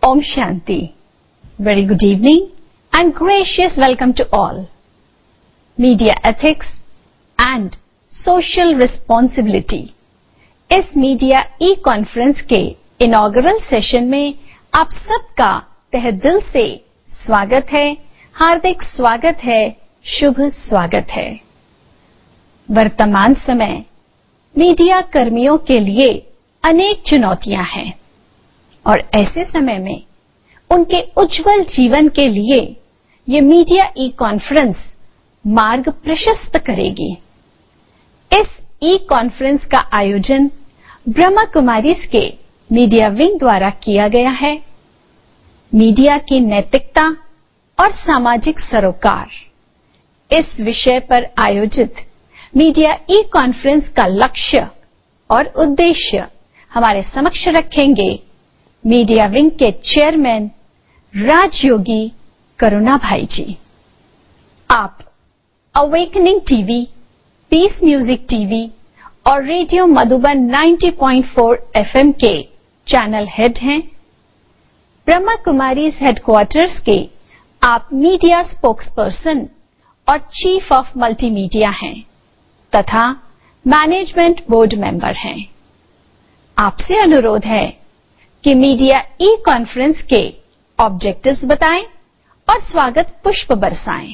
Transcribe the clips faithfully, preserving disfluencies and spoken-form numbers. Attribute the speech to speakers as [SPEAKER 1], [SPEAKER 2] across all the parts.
[SPEAKER 1] Om Shanti. Very good evening and gracious welcome to all. Media ethics and social responsibility. इस media e conference के inaugural session में आप सबका तहे दिल से स्वागत है, हार्दिक स्वागत है, शुभ स्वागत है। वर्तमान समय मीडिया कर्मियों के लिए अनेक चुनौतियां हैं और ऐसे समय में उनके उज्जवल जीवन के लिए ये मीडिया ई कॉन्फ्रेंस मार्ग प्रशस्त करेगी। इस ई कॉन्फ्रेंस का आयोजन ब्रह्मा कुमारीज के मीडिया विंग द्वारा किया गया है। मीडिया की नैतिकता और सामाजिक सरोकार, इस विषय पर आयोजित मीडिया ई कॉन्फ्रेंस का लक्ष्य और उद्देश्य हमारे समक्ष रखेंगे मीडिया विंग के चेयरमैन राजयोगी करुणा भाई जी। आप awakening TV, peace music TV और रेडियो मधुबन नब्बे पॉइंट चार एफएम के चैनल हेड हैं। ब्रह्मा कुमारीज हेडक्वार्टर्स के आप मीडिया स्पोक्सपर्सन और चीफ ऑफ मल्टीमीडिया हैं तथा मैनेजमेंट बोर्ड मेंबर हैं। आपसे अनुरोध है कि मीडिया ई कॉन्फ्रेंस के ऑब्जेक्टिव्स बताएं और स्वागत पुष्प बरसाएं।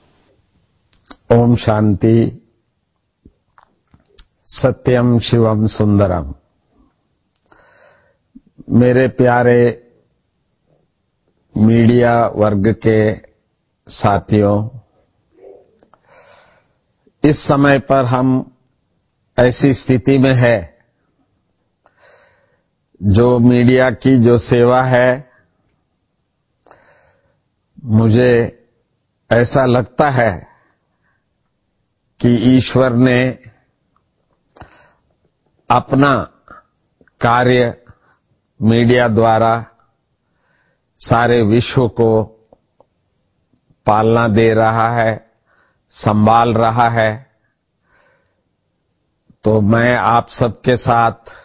[SPEAKER 2] ओम शांति। सत्यम शिवम सुंदरम। मेरे प्यारे मीडिया वर्ग के साथियों, इस समय पर हम ऐसी स्थिति में है जो मीडिया की जो सेवा है, मुझे ऐसा लगता है कि ईश्वर ने अपना कार्य मीडिया द्वारा सारे विश्व को पालना दे रहा है, संभाल रहा है। तो मैं आप सबके साथ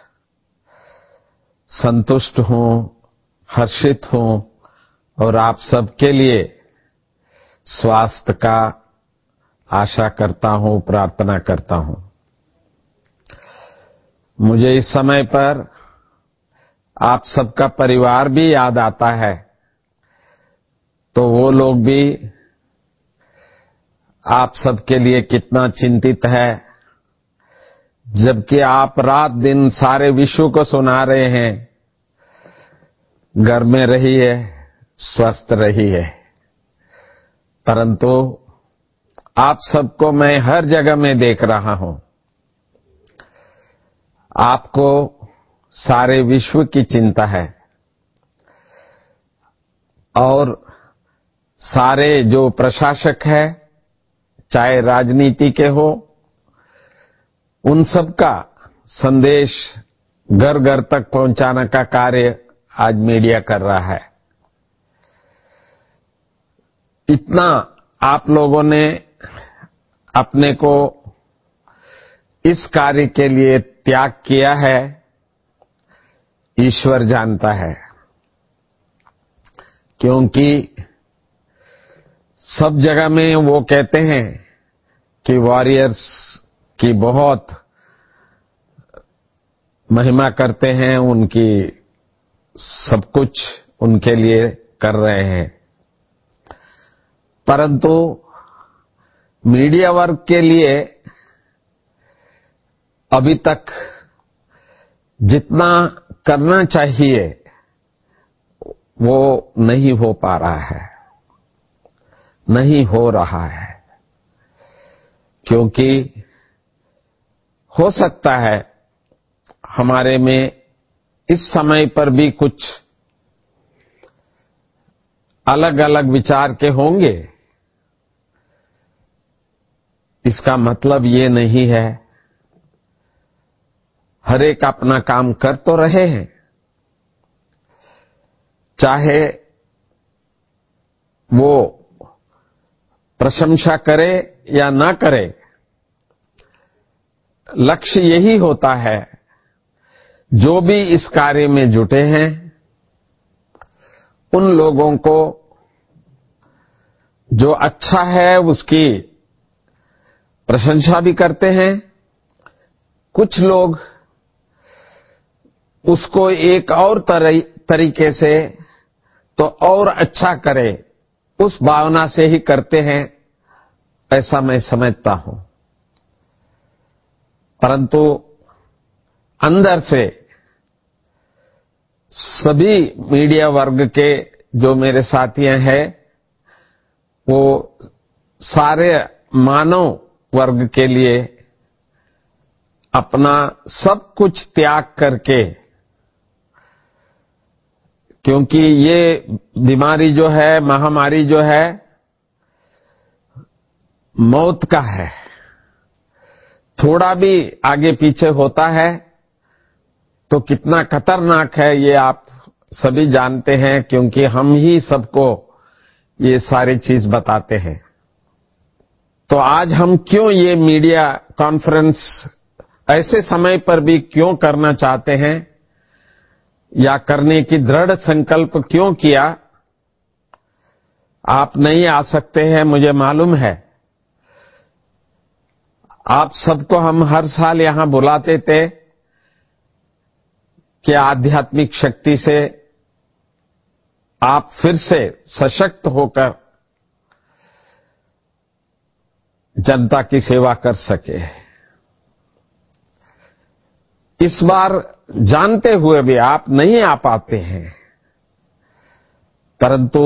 [SPEAKER 2] संतुष्ट हूं, हर्षित हूं और आप सबके लिए स्वास्थ्य का आशा करता हूं, प्रार्थना करता हूं। मुझे इस समय पर आप सबका परिवार भी याद आता है, तो वो लोग भी आप सबके लिए कितना चिंतित है, जबकि आप रात दिन सारे विश्व को सुना रहे हैं, घर में रहिए, स्वस्थ रहिए। परंतु आप सबको मैं हर जगह में देख रहा हूं। आपको सारे विश्व की चिंता है और सारे जो प्रशासक है, चाहे राजनीति के हो, उन सब का संदेश घर घर तक पहुंचाने का कार्य आज मीडिया कर रहा है। इतना आप लोगों ने अपने को इस कार्य के लिए त्याग किया है, ईश्वर जानता है। क्योंकि सब जगह में वो कहते हैं कि वॉरियर्स की बहुत महिमा करते हैं, उनकी सब कुछ उनके लिए कर रहे हैं। परंतु मीडिया वर्ग के लिए अभी तक जितना करना चाहिए वो नहीं हो पा रहा है, नहीं हो रहा है। क्योंकि हो सकता है हमारे में इस समय पर भी कुछ अलग अलग विचार के होंगे। इसका मतलब ये नहीं है, हर एक अपना काम कर तो रहे हैं, चाहे वो प्रशंसा करे या ना करे। लक्ष्य यही होता है, जो भी इस कार्य में जुटे हैं उन लोगों को जो अच्छा है उसकी प्रशंसा भी करते हैं, कुछ लोग उसको एक और तरीके से तो और अच्छा करे उस भावना से ही करते हैं, ऐसा मैं समझता हूं। परंतु अंदर से सभी मीडिया वर्ग के जो मेरे साथी हैं वो सारे मानव वर्ग के लिए अपना सब कुछ त्याग करके, क्योंकि ये बीमारी जो है, महामारी जो है, मौत का है। थोड़ा भी आगे पीछे होता है तो कितना खतरनाक है ये आप सभी जानते हैं, क्योंकि हम ही सबको ये सारी चीज बताते हैं। तो आज हम क्यों ये मीडिया कॉन्फ्रेंस ऐसे समय पर भी क्यों करना चाहते हैं या करने की दृढ़ संकल्प क्यों किया? आप नहीं आ सकते हैं, मुझे मालूम है। आप सबको हम हर साल यहां बुलाते थे कि आध्यात्मिक शक्ति से आप फिर से सशक्त होकर जनता की सेवा कर सके। इस बार जानते हुए भी आप नहीं आ पाते हैं, परंतु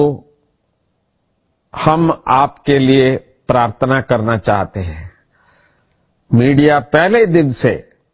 [SPEAKER 2] हम आपके लिए प्रार्थना करना चाहते हैं। मीडिया पहले दिन से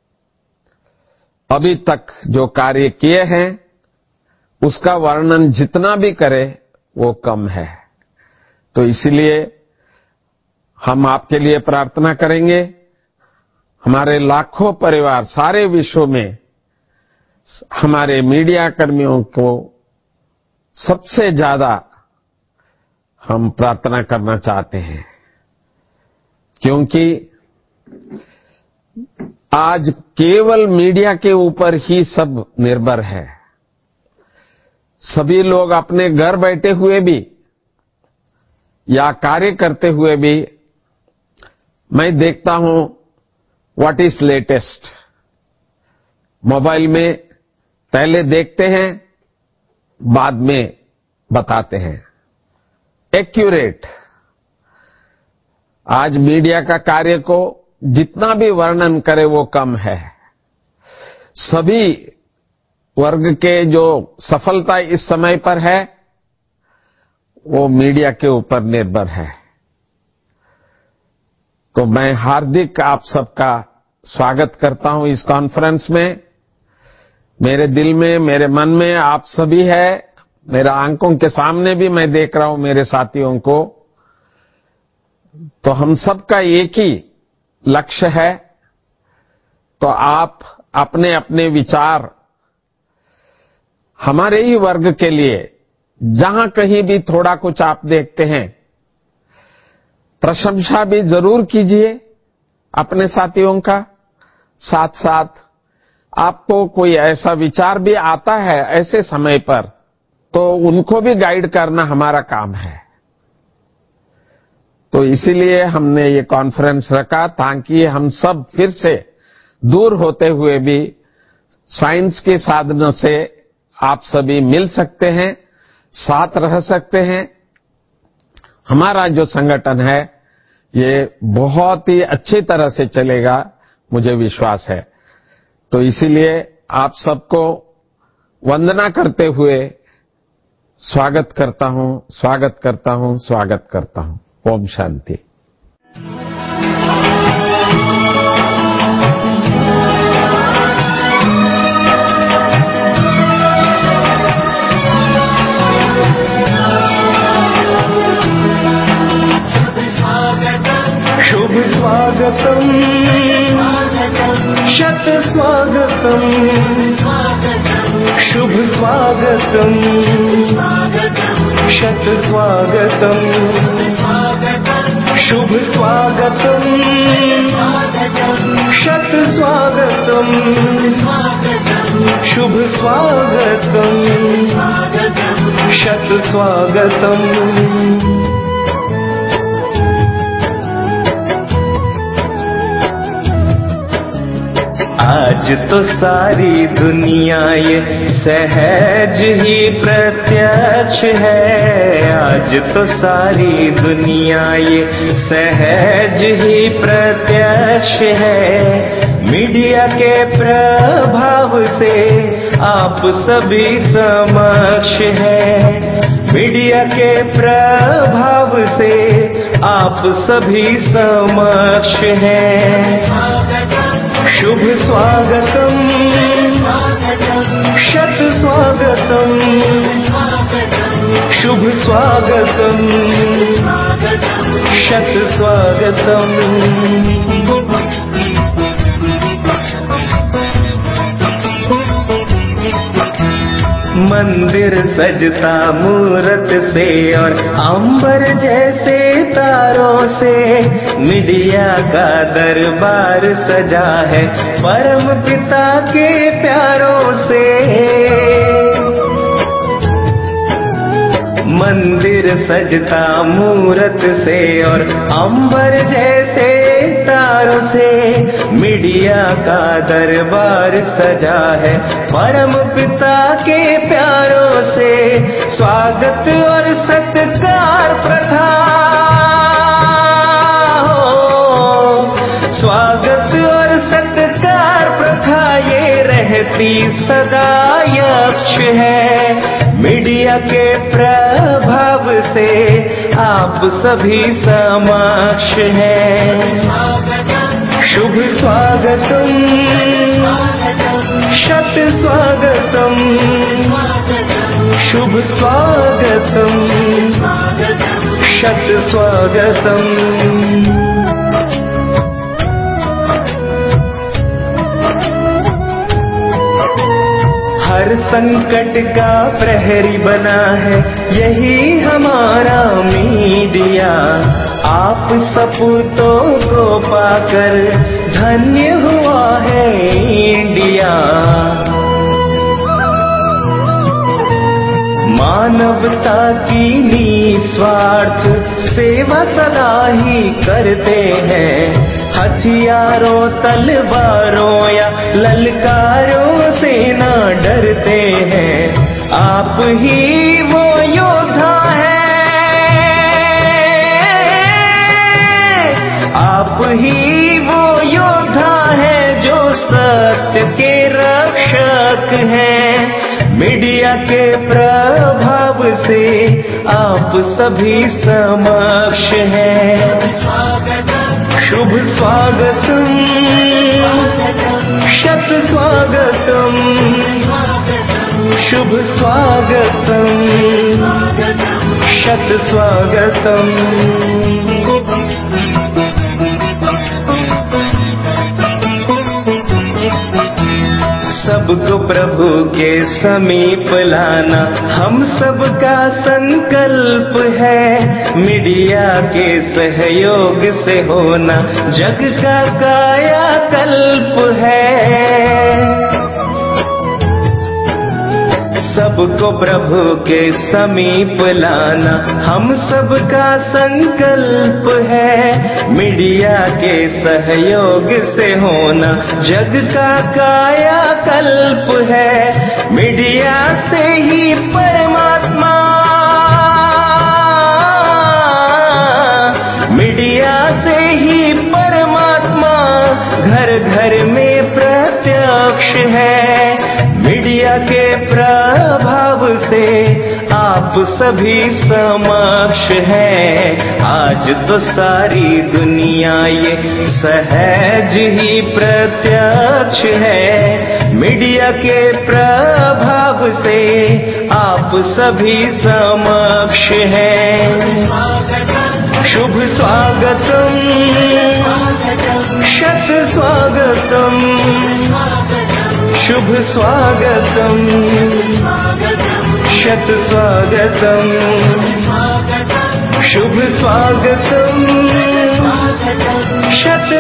[SPEAKER 2] अभी तक जो कार्य किए हैं उसका वर्णन जितना भी करे वो कम है। तो इसलिए हम आपके लिए प्रार्थना करेंगे। हमारे लाखों परिवार सारे विश्व में हमारे मीडिया कर्मियों को सबसे ज्यादा हम प्रार्थना करना चाहते हैं, क्योंकि आज केवल मीडिया के ऊपर ही सब निर्भर है। सभी लोग अपने घर बैठे हुए भी या कार्य करते हुए भी मैं देखता हूं व्हाट इज लेटेस्ट मोबाइल में पहले देखते हैं, बाद में बताते हैं। एक्यूरेट आज मीडिया का कार्य को जितना भी वर्णन करे वो कम है। सभी वर्ग के जो सफलता इस समय पर है वो मीडिया के ऊपर निर्भर है। तो मैं हार्दिक आप सबका स्वागत करता हूं इस कॉन्फ्रेंस में। मेरे दिल में, मेरे मन में आप सभी है, मेरा आंखों के सामने भी मैं देख रहा हूं मेरे साथियों को। तो हम सबका एक ही लक्ष्य है। तो आप अपने अपने विचार हमारे ही वर्ग के लिए जहां कहीं भी थोड़ा कुछ आप देखते हैं, प्रशंसा भी जरूर कीजिए अपने साथियों का। साथ साथ आपको कोई ऐसा विचार भी आता है ऐसे समय पर, तो उनको भी गाइड करना हमारा काम है। तो इसीलिए हमने ये कॉन्फ्रेंस रखा ताकि हम सब फिर से दूर होते हुए भी साइंस के साधनों से आप सभी मिल सकते हैं, साथ रह सकते हैं। हमारा जो संगठन है ये बहुत ही अच्छी तरह से चलेगा, मुझे विश्वास है। तो इसीलिए आप सबको वंदना करते हुए स्वागत करता हूं, स्वागत करता हूं, स्वागत करता हूं। ओम शांति।
[SPEAKER 3] शुभ स्वागतम शत स्वागतम, शुभ स्वागतम शत स्वागतम, शुभ स्वागतम शत स्वागतम, शुभ स्वागतम शत स्वागतम्। आज तो सारी दुनिया ये सहज ही प्रत्यक्ष है। आज तो सारी दुनिया ये सहज ही प्रत्यक्ष है। मीडिया के प्रभाव से आप सभी समक्ष है। मीडिया के प्रभाव से आप सभी समक्ष है। शुभ स्वागतम्, शत स्वागतम्, शुभ स्वागतम्, शत स्वागतम्। मंदिर सजता मूरत से और अंबर जैसे तारों से। मीडिया का दरबार सजा है परम पिता के प्यारों से। मंदिर सजता मूरत से और अंबर जैसे तारों से। मीडिया का दरबार सजा है परम पिता के प्यारों से। स्वागत और सत्कार प्रथा हो, स्वागत और सत्कार प्रथा ये रहती सदा यक्ष है। मीडिया के प्रभाव से आप सभी समक्ष हैं। शुभ स्वागतम्, शत स्वागतम्, शुभ स्वागतम्, शत स्वागतम्। हर संकट का प्रहरी बना है यही हमारा मीडिया। आप सपूतों को पाकर धन्य हुआ है इंडिया। मानवता की निस्वार्थ सेवा सदा ही करते हैं। हथियारों तलवारों या ललकारों से ना डरते हैं। आप ही वो योद्धा हैं, आप ही वो योद्धा हैं जो सत्य के रक्षक हैं। मीडिया के प्रभाव से आप सभी समक्ष हैं। शुभ स्वागतम्, शत स्वागतम्, शुभ स्वागतम्, शत स्वागतम्। सबको प्रभु के समीप लाना हम सबका संकल्प है। मीडिया के सहयोग से होना जग का कायाकल्प है। सबको प्रभु के समीप लाना हम सबका संकल्प है। मीडिया के सहयोग से होना जग का कायाकल्प है। मीडिया से ही परमात्मा, मीडिया से ही परमात्मा घर घर में प्रत्यक्ष है। मीडिया के प्रभाव से आप सभी समक्ष हैं। आज तो सारी दुनिया ये सहज ही प्रत्यक्ष है। मीडिया के प्रभाव से आप सभी समक्ष हैं। शुभ स्वागतम्, शत स्वागतम्, शुभ स्वागतम्, शत स्वागतम्। शुभ स्वागतम्, शत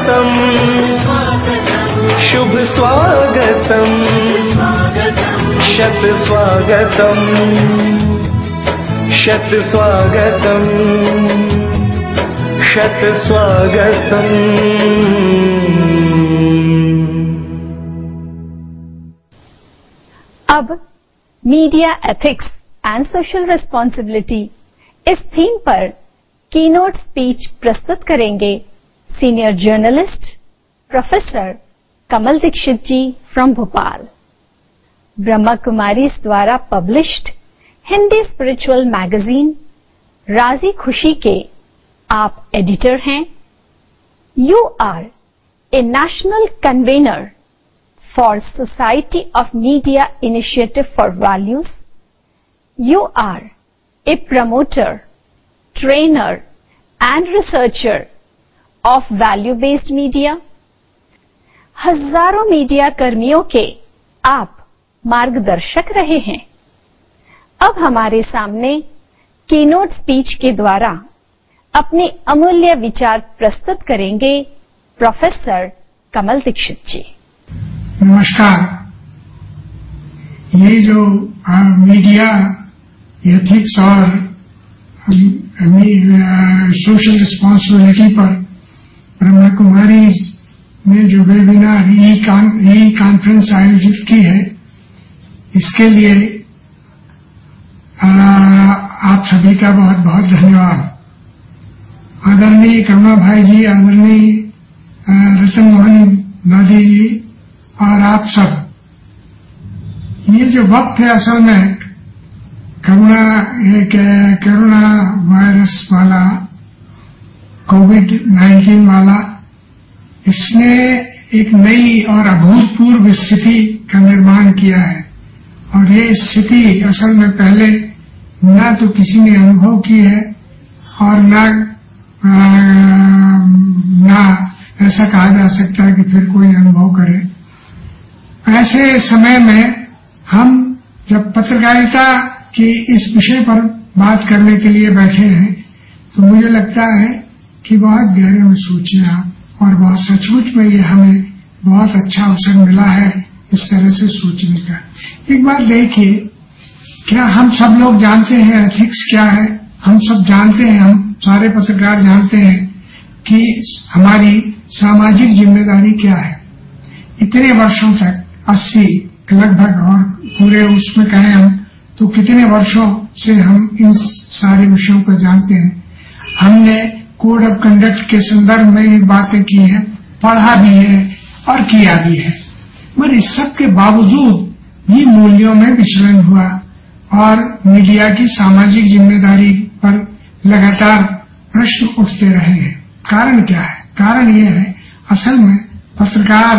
[SPEAKER 3] स्वागतम्, शुभ स्वागतम्, शत स्वागतम शत स्वागतम शत स्वागतम।
[SPEAKER 1] अब media ethics and social responsibility इस थीम पर कीनोट स्पीच प्रस्तुत करेंगे senior journalist professor Kamal Dikshit ji from Bhopal. Brahma Kumaris द्वारा पब्लिश्ड हिंदी स्पिरिचुअल मैगजीन राजी खुशी के आप एडिटर हैं। You are a national convener for society of media initiative for values. You are a promoter, trainer and researcher of value based media. हजारों media कर्मियों के आप मार्गदर्शक रहे हैं। अब हमारे सामने कीनोट स्पीच के द्वारा अपने अमूल्य विचार प्रस्तुत करेंगे प्रोफेसर कमल दीक्षित जी।
[SPEAKER 4] नमस्कार। ये जो आ, मीडिया एथिक्स और सोशल रिस्पॉन्सिबिलिटी पर ब्रह्मा कुमारी ने जो वेबिनार ई कॉन्फ्रेंस आयोजित की है, इसके लिए आ, आप सभी का बहुत बहुत धन्यवाद। आदरणीय करुणा भाई जी, आदरणीय रतन मोहन दादी जी और आप सब, ये जो वक्त है असल में करुणा एक कोरोना वायरस वाला कोविड नाइन्टीन वाला, इसने एक नई और अभूतपूर्व स्थिति का निर्माण किया है। और ये स्थिति असल में पहले ना तो किसी ने अनुभव की है और ना ना ऐसा कहा जा सकता है कि फिर कोई अनुभव करे। ऐसे समय में हम जब पत्रकारिता की इस विषय पर बात करने के लिए बैठे हैं, तो मुझे लगता है कि बहुत गहरे में सोचें आप, और बहुत सचमुच में ये हमें बहुत अच्छा अवसर मिला है इस तरह से सोचने का। एक बात देखिए, क्या हम सब लोग जानते हैं एथिक्स क्या है? हम सब जानते हैं, हम सारे पत्रकार जानते हैं कि हमारी सामाजिक जिम्मेदारी क्या है। इतने वर्षों तक अस्सी लगभग, और पूरे उसमें कहें हम तो कितने वर्षों से हम इन सारे विषयों को जानते हैं। हमने कोड ऑफ कंडक्ट के संदर्भ में भी बातें की हैं, पढ़ा भी है और किया भी है, मगर इस सब के बावजूद भी मूल्यों में विचलन हुआ और मीडिया की सामाजिक जिम्मेदारी पर लगातार प्रश्न उठते रहे हैं। कारण क्या है? कारण यह है, असल में पत्रकार,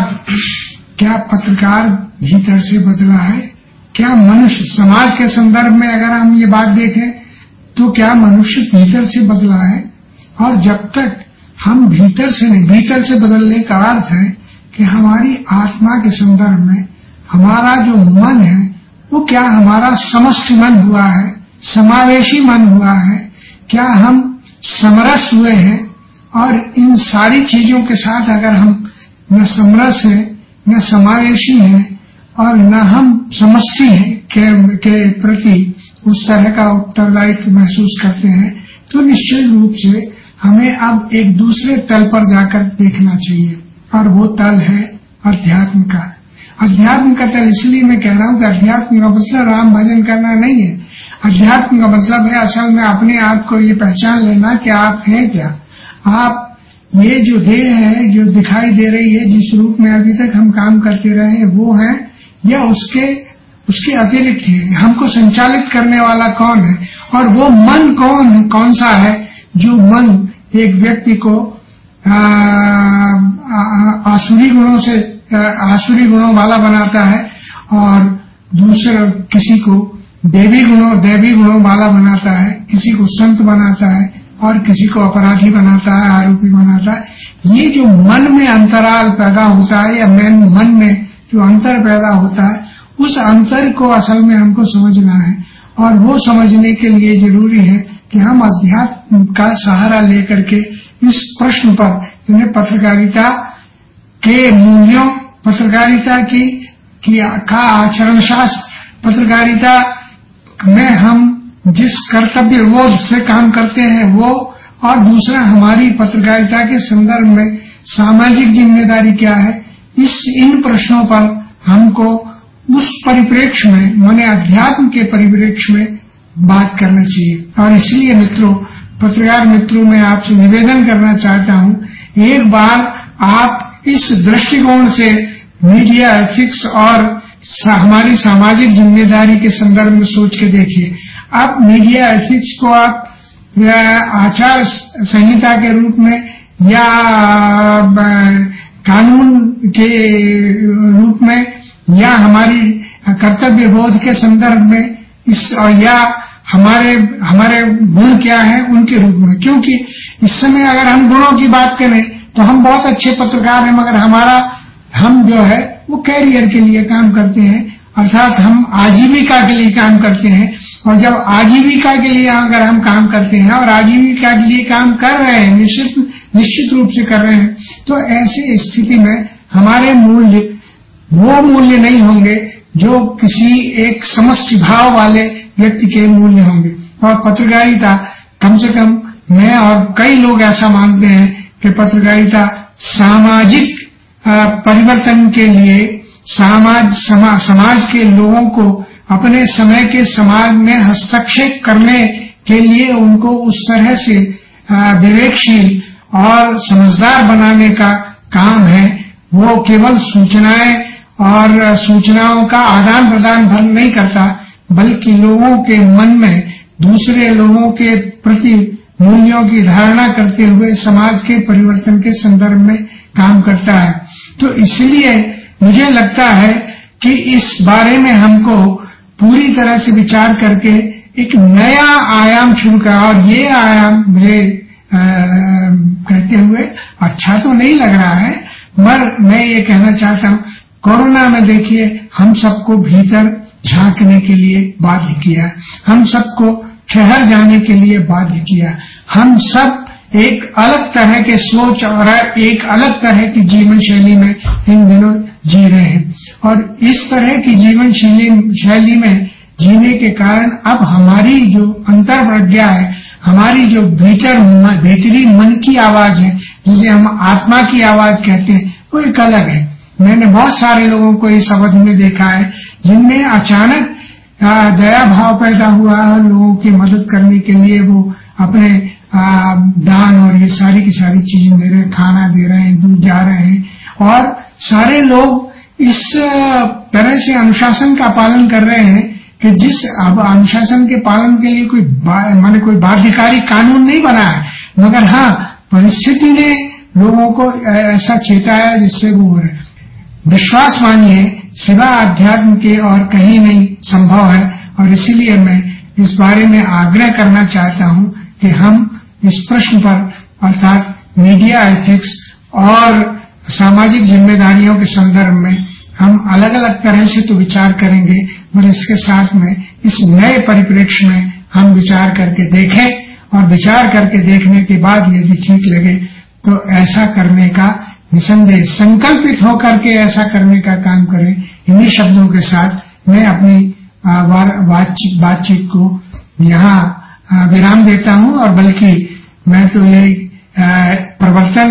[SPEAKER 4] क्या पत्रकार भीतर से बदला है? क्या मनुष्य समाज के संदर्भ में अगर हम ये बात देखें तो क्या मनुष्य भीतर से बदला है? और जब तक हम भीतर से नहीं, भीतर से बदलने का अर्थ है कि हमारी आत्मा के संदर्भ में हमारा जो मन है वो क्या हमारा समष्टि मन हुआ है, समावेशी मन हुआ है, क्या हम समरस हुए हैं? और इन सारी चीजों के साथ अगर हम न समरस है, न समावेशी हैं और न हम समष्टि हैं के, के प्रति उस तरह का उत्तरदायित्व महसूस करते हैं, तो निश्चित रूप से हमें अब एक दूसरे तल पर जाकर देखना चाहिए, और वो तल है अध्यात्म का। अध्यात्म का तल इसलिए मैं कह रहा हूं कि अध्यात्म का मतलब राम भजन करना नहीं है। अध्यात्म का मतलब है असल में अपने आप को ये पहचान लेना कि आप हैं क्या। आप ये जो देह है, जो दिखाई दे रही है, जिस रूप में अभी तक हम काम करते रहे हैं, वो है या उसके उसके अतिरिक्त है? हमको संचालित करने वाला कौन है? और वो मन कौन है, कौन सा है जो मन एक व्यक्ति को आसुरी गुणों से आसुरी गुणों वाला बनाता है और दूसरे किसी को देवी गुणों देवी गुणों वाला बनाता है, किसी को संत बनाता है और किसी को अपराधी बनाता है, आरोपी बनाता है। ये जो मन में अंतराल पैदा होता है या मन में जो अंतर पैदा होता है, उस अंतर को असल में हमको समझना है। और वो समझने के लिए जरूरी है कि हम अध्यात्म का सहारा लेकर के इस प्रश्न पर, इन्हें पत्रकारिता के मूल्यों, पत्रकारिता की, की का आचरण शास्त्र, पत्रकारिता में हम जिस कर्तव्य बोध से काम करते हैं वो, और दूसरा हमारी पत्रकारिता के संदर्भ में सामाजिक जिम्मेदारी क्या है, इस इन प्रश्नों पर हमको उस परिप्रेक्ष्य में, माने अध्यात्म के परिप्रेक्ष्य में बात करना चाहिए। और इसलिए मित्रों, पत्रकार मित्रों, मैं आपसे निवेदन करना चाहता हूं, एक बार आप इस दृष्टिकोण से मीडिया एथिक्स और हमारी सामाजिक जिम्मेदारी के संदर्भ में सोच के देखिए। अब मीडिया एथिक्स को आप आचार संहिता के रूप में या कानून के रूप में या हमारी कर्तव्य बोध के संदर्भ में इस, या हमारे हमारे गुण क्या हैं उनके रूप में, क्योंकि इस समय अगर हम गुणों की बात करें तो हम बहुत अच्छे पत्रकार हैं, मगर हमारा हम जो है वो कैरियर के लिए काम करते हैं, अर्थात हम आजीविका के लिए काम करते हैं। और जब आजीविका के लिए अगर हम काम करते हैं और आजीविका के लिए काम कर रहे हैं, निश्चित निश्चित रूप से कर रहे हैं, तो ऐसी स्थिति में हमारे मूल्य वो मूल्य नहीं होंगे जो किसी एक समष्टि भाव वाले व्यक्ति के मूल्य होंगे। और पत्रकारिता, कम से कम मैं और कई लोग ऐसा मानते हैं कि पत्रकारिता सामाजिक परिवर्तन के लिए, समाज समा, समाज के लोगों को अपने समय के समाज में हस्तक्षेप करने के लिए उनको उस तरह से विवेकशील और समझदार बनाने का काम है। वो केवल सूचनाएं और सूचनाओं का आदान प्रदान भर नहीं करता, बल्कि लोगों के मन में दूसरे लोगों के प्रति मूल्यों की धारणा करते हुए समाज के परिवर्तन के संदर्भ में काम करता है। तो इसलिए मुझे लगता है कि इस बारे में हमको पूरी तरह से विचार करके एक नया आयाम शुरू करा। और ये आयाम मुझे कहते हुए अच्छा तो नहीं लग रहा है, मगर मैं ये कहना चाहता हूँ, कोरोना में देखिए हम सबको भीतर झांकने के लिए बाध्य किया, हम सबको ठहर जाने के लिए बाध्य किया। हम सब एक अलग तरह के सोच और एक अलग तरह की जीवन शैली में इन दिनों जी रहे हैं, और इस तरह की जीवन शैली में जीने के कारण अब हमारी जो अंतर प्रज्ञा है, हमारी जो भीतर भीतरी मन की आवाज है, जिसे हम आत्मा की आवाज कहते हैं, वो एक अलग है। मैंने बहुत सारे लोगों को इस अवधि में देखा है जिनमें अचानक दया भाव पैदा हुआ, लोगों की मदद करने के लिए वो अपने दान और ये सारी की सारी चीजें दे रहे हैं, खाना दे रहे हैं, दूध जा रहे हैं, और सारे लोग इस तरह से अनुशासन का पालन कर रहे हैं कि जिस अब अनुशासन के पालन के लिए कोई माने कोई बाध्यकारी कानून नहीं बना है, मगर हाँ परिस्थिति ने लोगों को ऐसा चेताया जिससे वो हो रहे। विश्वास मानिए सिवा अध्यात्म के और कहीं नहीं संभव है, और इसीलिए मैं इस बारे में आग्रह करना चाहता हूं कि हम इस प्रश्न पर, अर्थात मीडिया एथिक्स और सामाजिक जिम्मेदारियों के संदर्भ में हम अलग अलग तरह से तो विचार करेंगे, मगर इसके साथ में इस नए परिप्रेक्ष्य में हम विचार करके देखें, और विचार करके देखने के बाद यदि ठीक लगे तो ऐसा करने का निसंदेह संकल्पित होकर के ऐसा करने का काम करें। इन्हीं शब्दों के साथ मैं अपनी बातचीत बातचीत को यहाँ विराम देता हूँ, और बल्कि मैं तो ये प्रवर्तन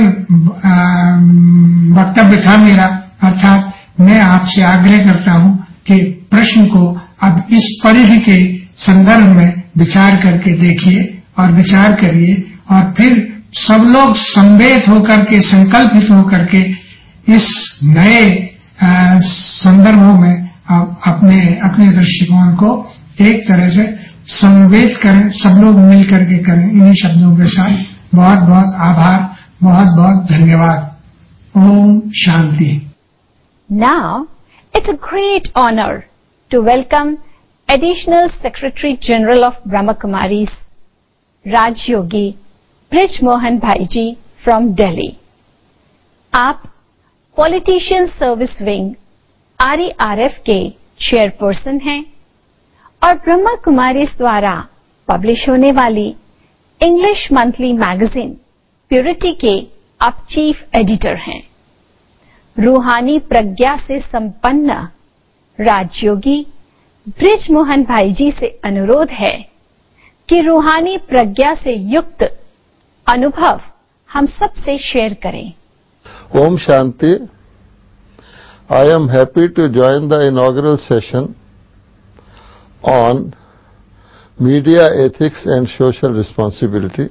[SPEAKER 4] वक्तव्य था मेरा, अर्थात मैं आपसे आग्रह करता हूँ कि प्रश्न को अब इस परिधि के संदर्भ में विचार करके देखिए और विचार करिए, और फिर सब लोग संवेद होकर के, संकल्पित होकर के इस नए संदर्भों में अपने अपने दृष्टिकोण को एक तरह से संवेद करें, सब लोग मिल करके करें। इन्हीं शब्दों के साथ बहुत बहुत आभार, बहुत बहुत धन्यवाद। ओम शांति।
[SPEAKER 1] Now, it's a great honor to welcome Additional Secretary General of Brahma Kumaris, Raj Yogi Brij Mohan Bhai ji from Delhi. आप politician service wing R E R F के चेयरपर्सन हैं और ब्रह्मा कुमारीज द्वारा पब्लिश होने वाली इंग्लिश मंथली मैगजीन प्योरिटी के आप chief editor हैं। रूहानी प्रज्ञा से संपन्न राजयोगी ब्रिज मोहन भाई जी से अनुरोध है कि रूहानी प्रज्ञा से युक्त अनुभव हम सबसे शेयर करें।
[SPEAKER 5] Om Shanti. I am happy to join the inaugural session on media ethics and social responsibility.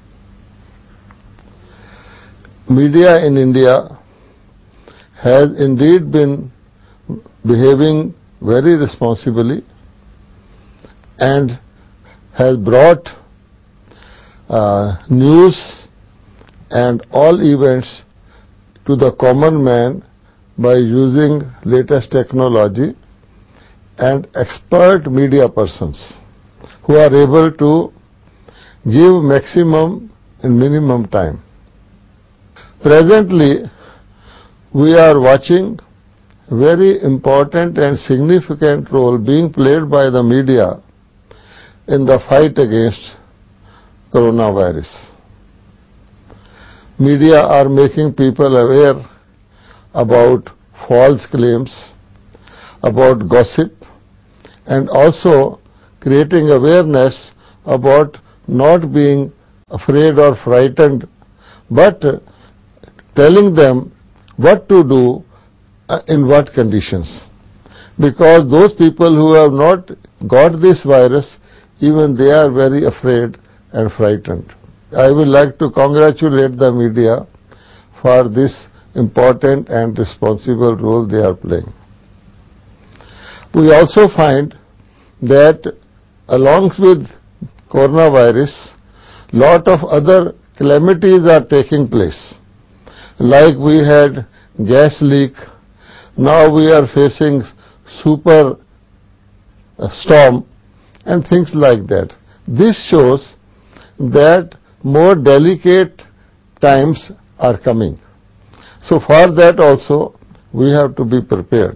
[SPEAKER 5] Media in India has indeed been behaving very responsibly and has brought uh, news and all events to the common man by using latest technology and expert media persons who are able to give maximum in minimum time. Presently, we are watching very important and significant role being played by the media in the fight against coronavirus. Media are making people aware about false claims, about gossip, and also creating awareness about not being afraid or frightened, but telling them what to do in what conditions. Because those people who have not got this virus, even they are very afraid and frightened. I would like to congratulate the media for this important and responsible role they are playing. We also find that along with coronavirus, lot of other calamities are taking place. Like we had gas leak, now we are facing super storm and things like that. This shows that more delicate times are coming. So for that also we have to be prepared.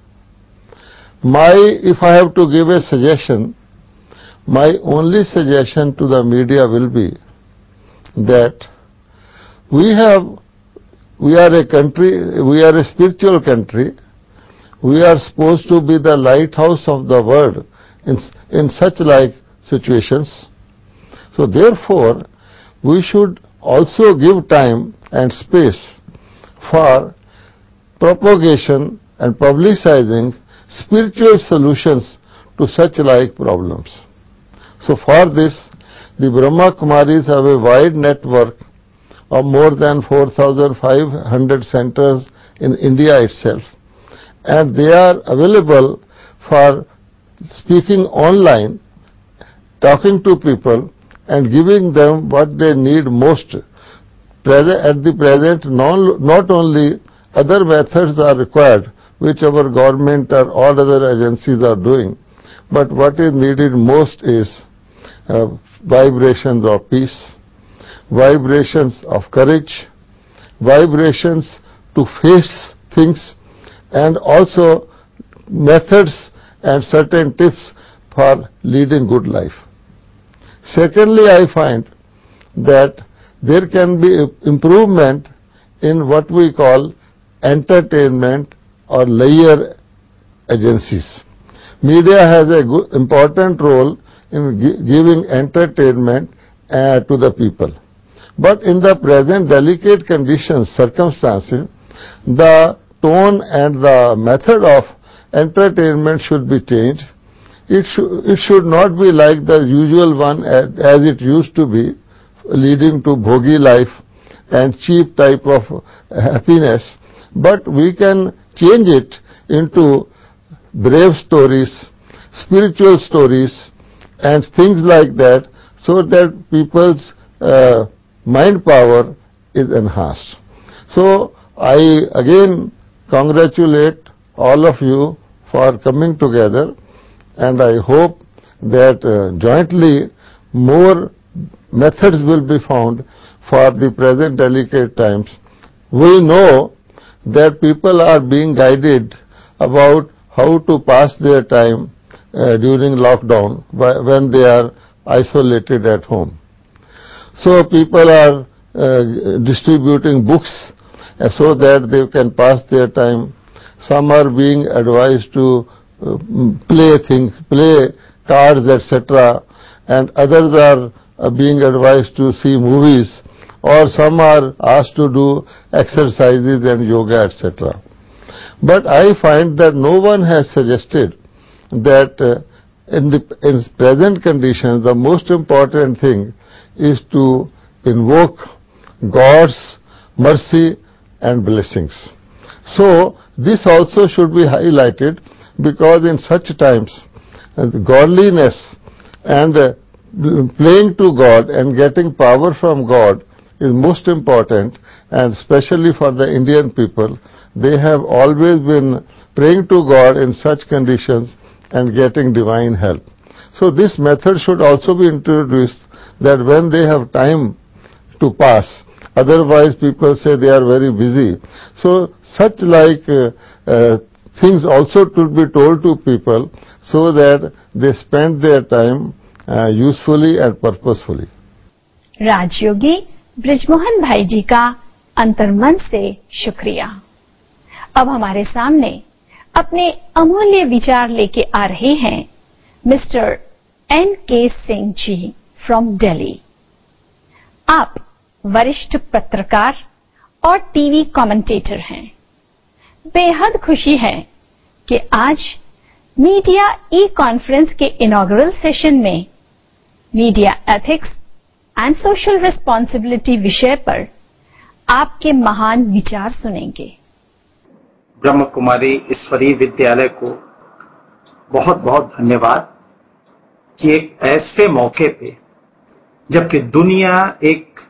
[SPEAKER 5] My, if I have to give a suggestion, my only suggestion to the media will be that we have, we are a country, we are a spiritual country, we are supposed to be the lighthouse of the world in, in such like situations. So therefore, we should also give time and space for propagation and publicizing spiritual solutions to such like problems. So for this, the Brahma Kumaris have a wide network of more than four thousand five hundred centers in India itself, and they are available for speaking online, talking to people and giving them what they need most. At the present, not only other methods are required, which our government or all other agencies are doing, but what is needed most is uh, vibrations of peace, vibrations of courage, vibrations to face things, and also methods and certain tips for leading good life. Secondly, I find that there can be improvement in what we call entertainment or layer agencies. Media has a good, important role in gi giving entertainment uh, to the people. But in the present delicate conditions, circumstances, the tone and the method of entertainment should be changed. It, sh it should not be like the usual one as, as it used to be, leading to bhogi life and cheap type of happiness, but we can change it into brave stories, spiritual stories, and things like that, so that people's uh, mind power is enhanced. So I again congratulate all of you for coming together, and I hope that uh, jointly more methods will be found for the present delicate times. We know that people are being guided about how to pass their time uh, during lockdown when they are isolated at home. So people are uh, distributing books uh, so that they can pass their time. Some are being advised to uh, play things, play cards, et cetera, and others are uh, being advised to see movies, or some are asked to do exercises and yoga, et cetera. But I find that no one has suggested that uh, in the in present conditions, the most important thing is to invoke God's mercy and blessings. So this also should be highlighted, because in such times uh, godliness and uh, playing to God and getting power from God is most important, and especially for the Indian people, they have always been praying to God in such conditions and getting divine help. So this method should also be introduced, that when they have time to pass, otherwise people say they are very busy. So such like uh, uh, things also should be told to people, so that they spend their time uh, usefully and purposefully.
[SPEAKER 1] राजयोगी ब्रिजमोहन भाई जी का अंतर्मन से शुक्रिया। अब हमारे सामने अपने अमूल्य विचार लेके आ रहे हैं मिस्टर एन के सिंह जी फ्रॉम दिल्ली। आप वरिष्ठ पत्रकार और टीवी कमेंटेटर हैं। बेहद खुशी है कि आज मीडिया ई कॉन्फ्रेंस के इनॉग्रल सेशन में media ethics and social responsibility विषय पर आपके महान विचार सुनेंगे।
[SPEAKER 6] ब्रह्म कुमारी ईश्वरीय विद्यालय को बहुत बहुत धन्यवाद कि एक ऐसे मौके पे, जबकि दुनिया एक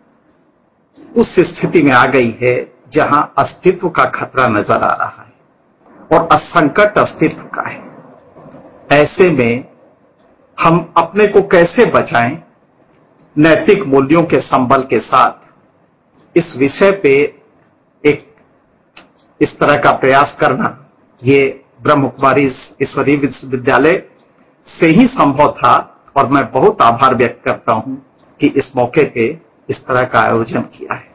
[SPEAKER 6] उस स्थिति में आ गई है जहां अस्तित्व का खतरा नजर आ रहा है और असंकट अस्तित्व का है, ऐसे में हम अपने को कैसे बचाएं, नैतिक मूल्यों के संबल के साथ, इस विषय पे एक इस तरह का प्रयास करना, ये ब्रह्म कुमारी ईश्वरीय विश्वविद्यालय से ही संभव था, और मैं बहुत आभार व्यक्त करता हूं कि इस मौके पे इस तरह का आयोजन किया है।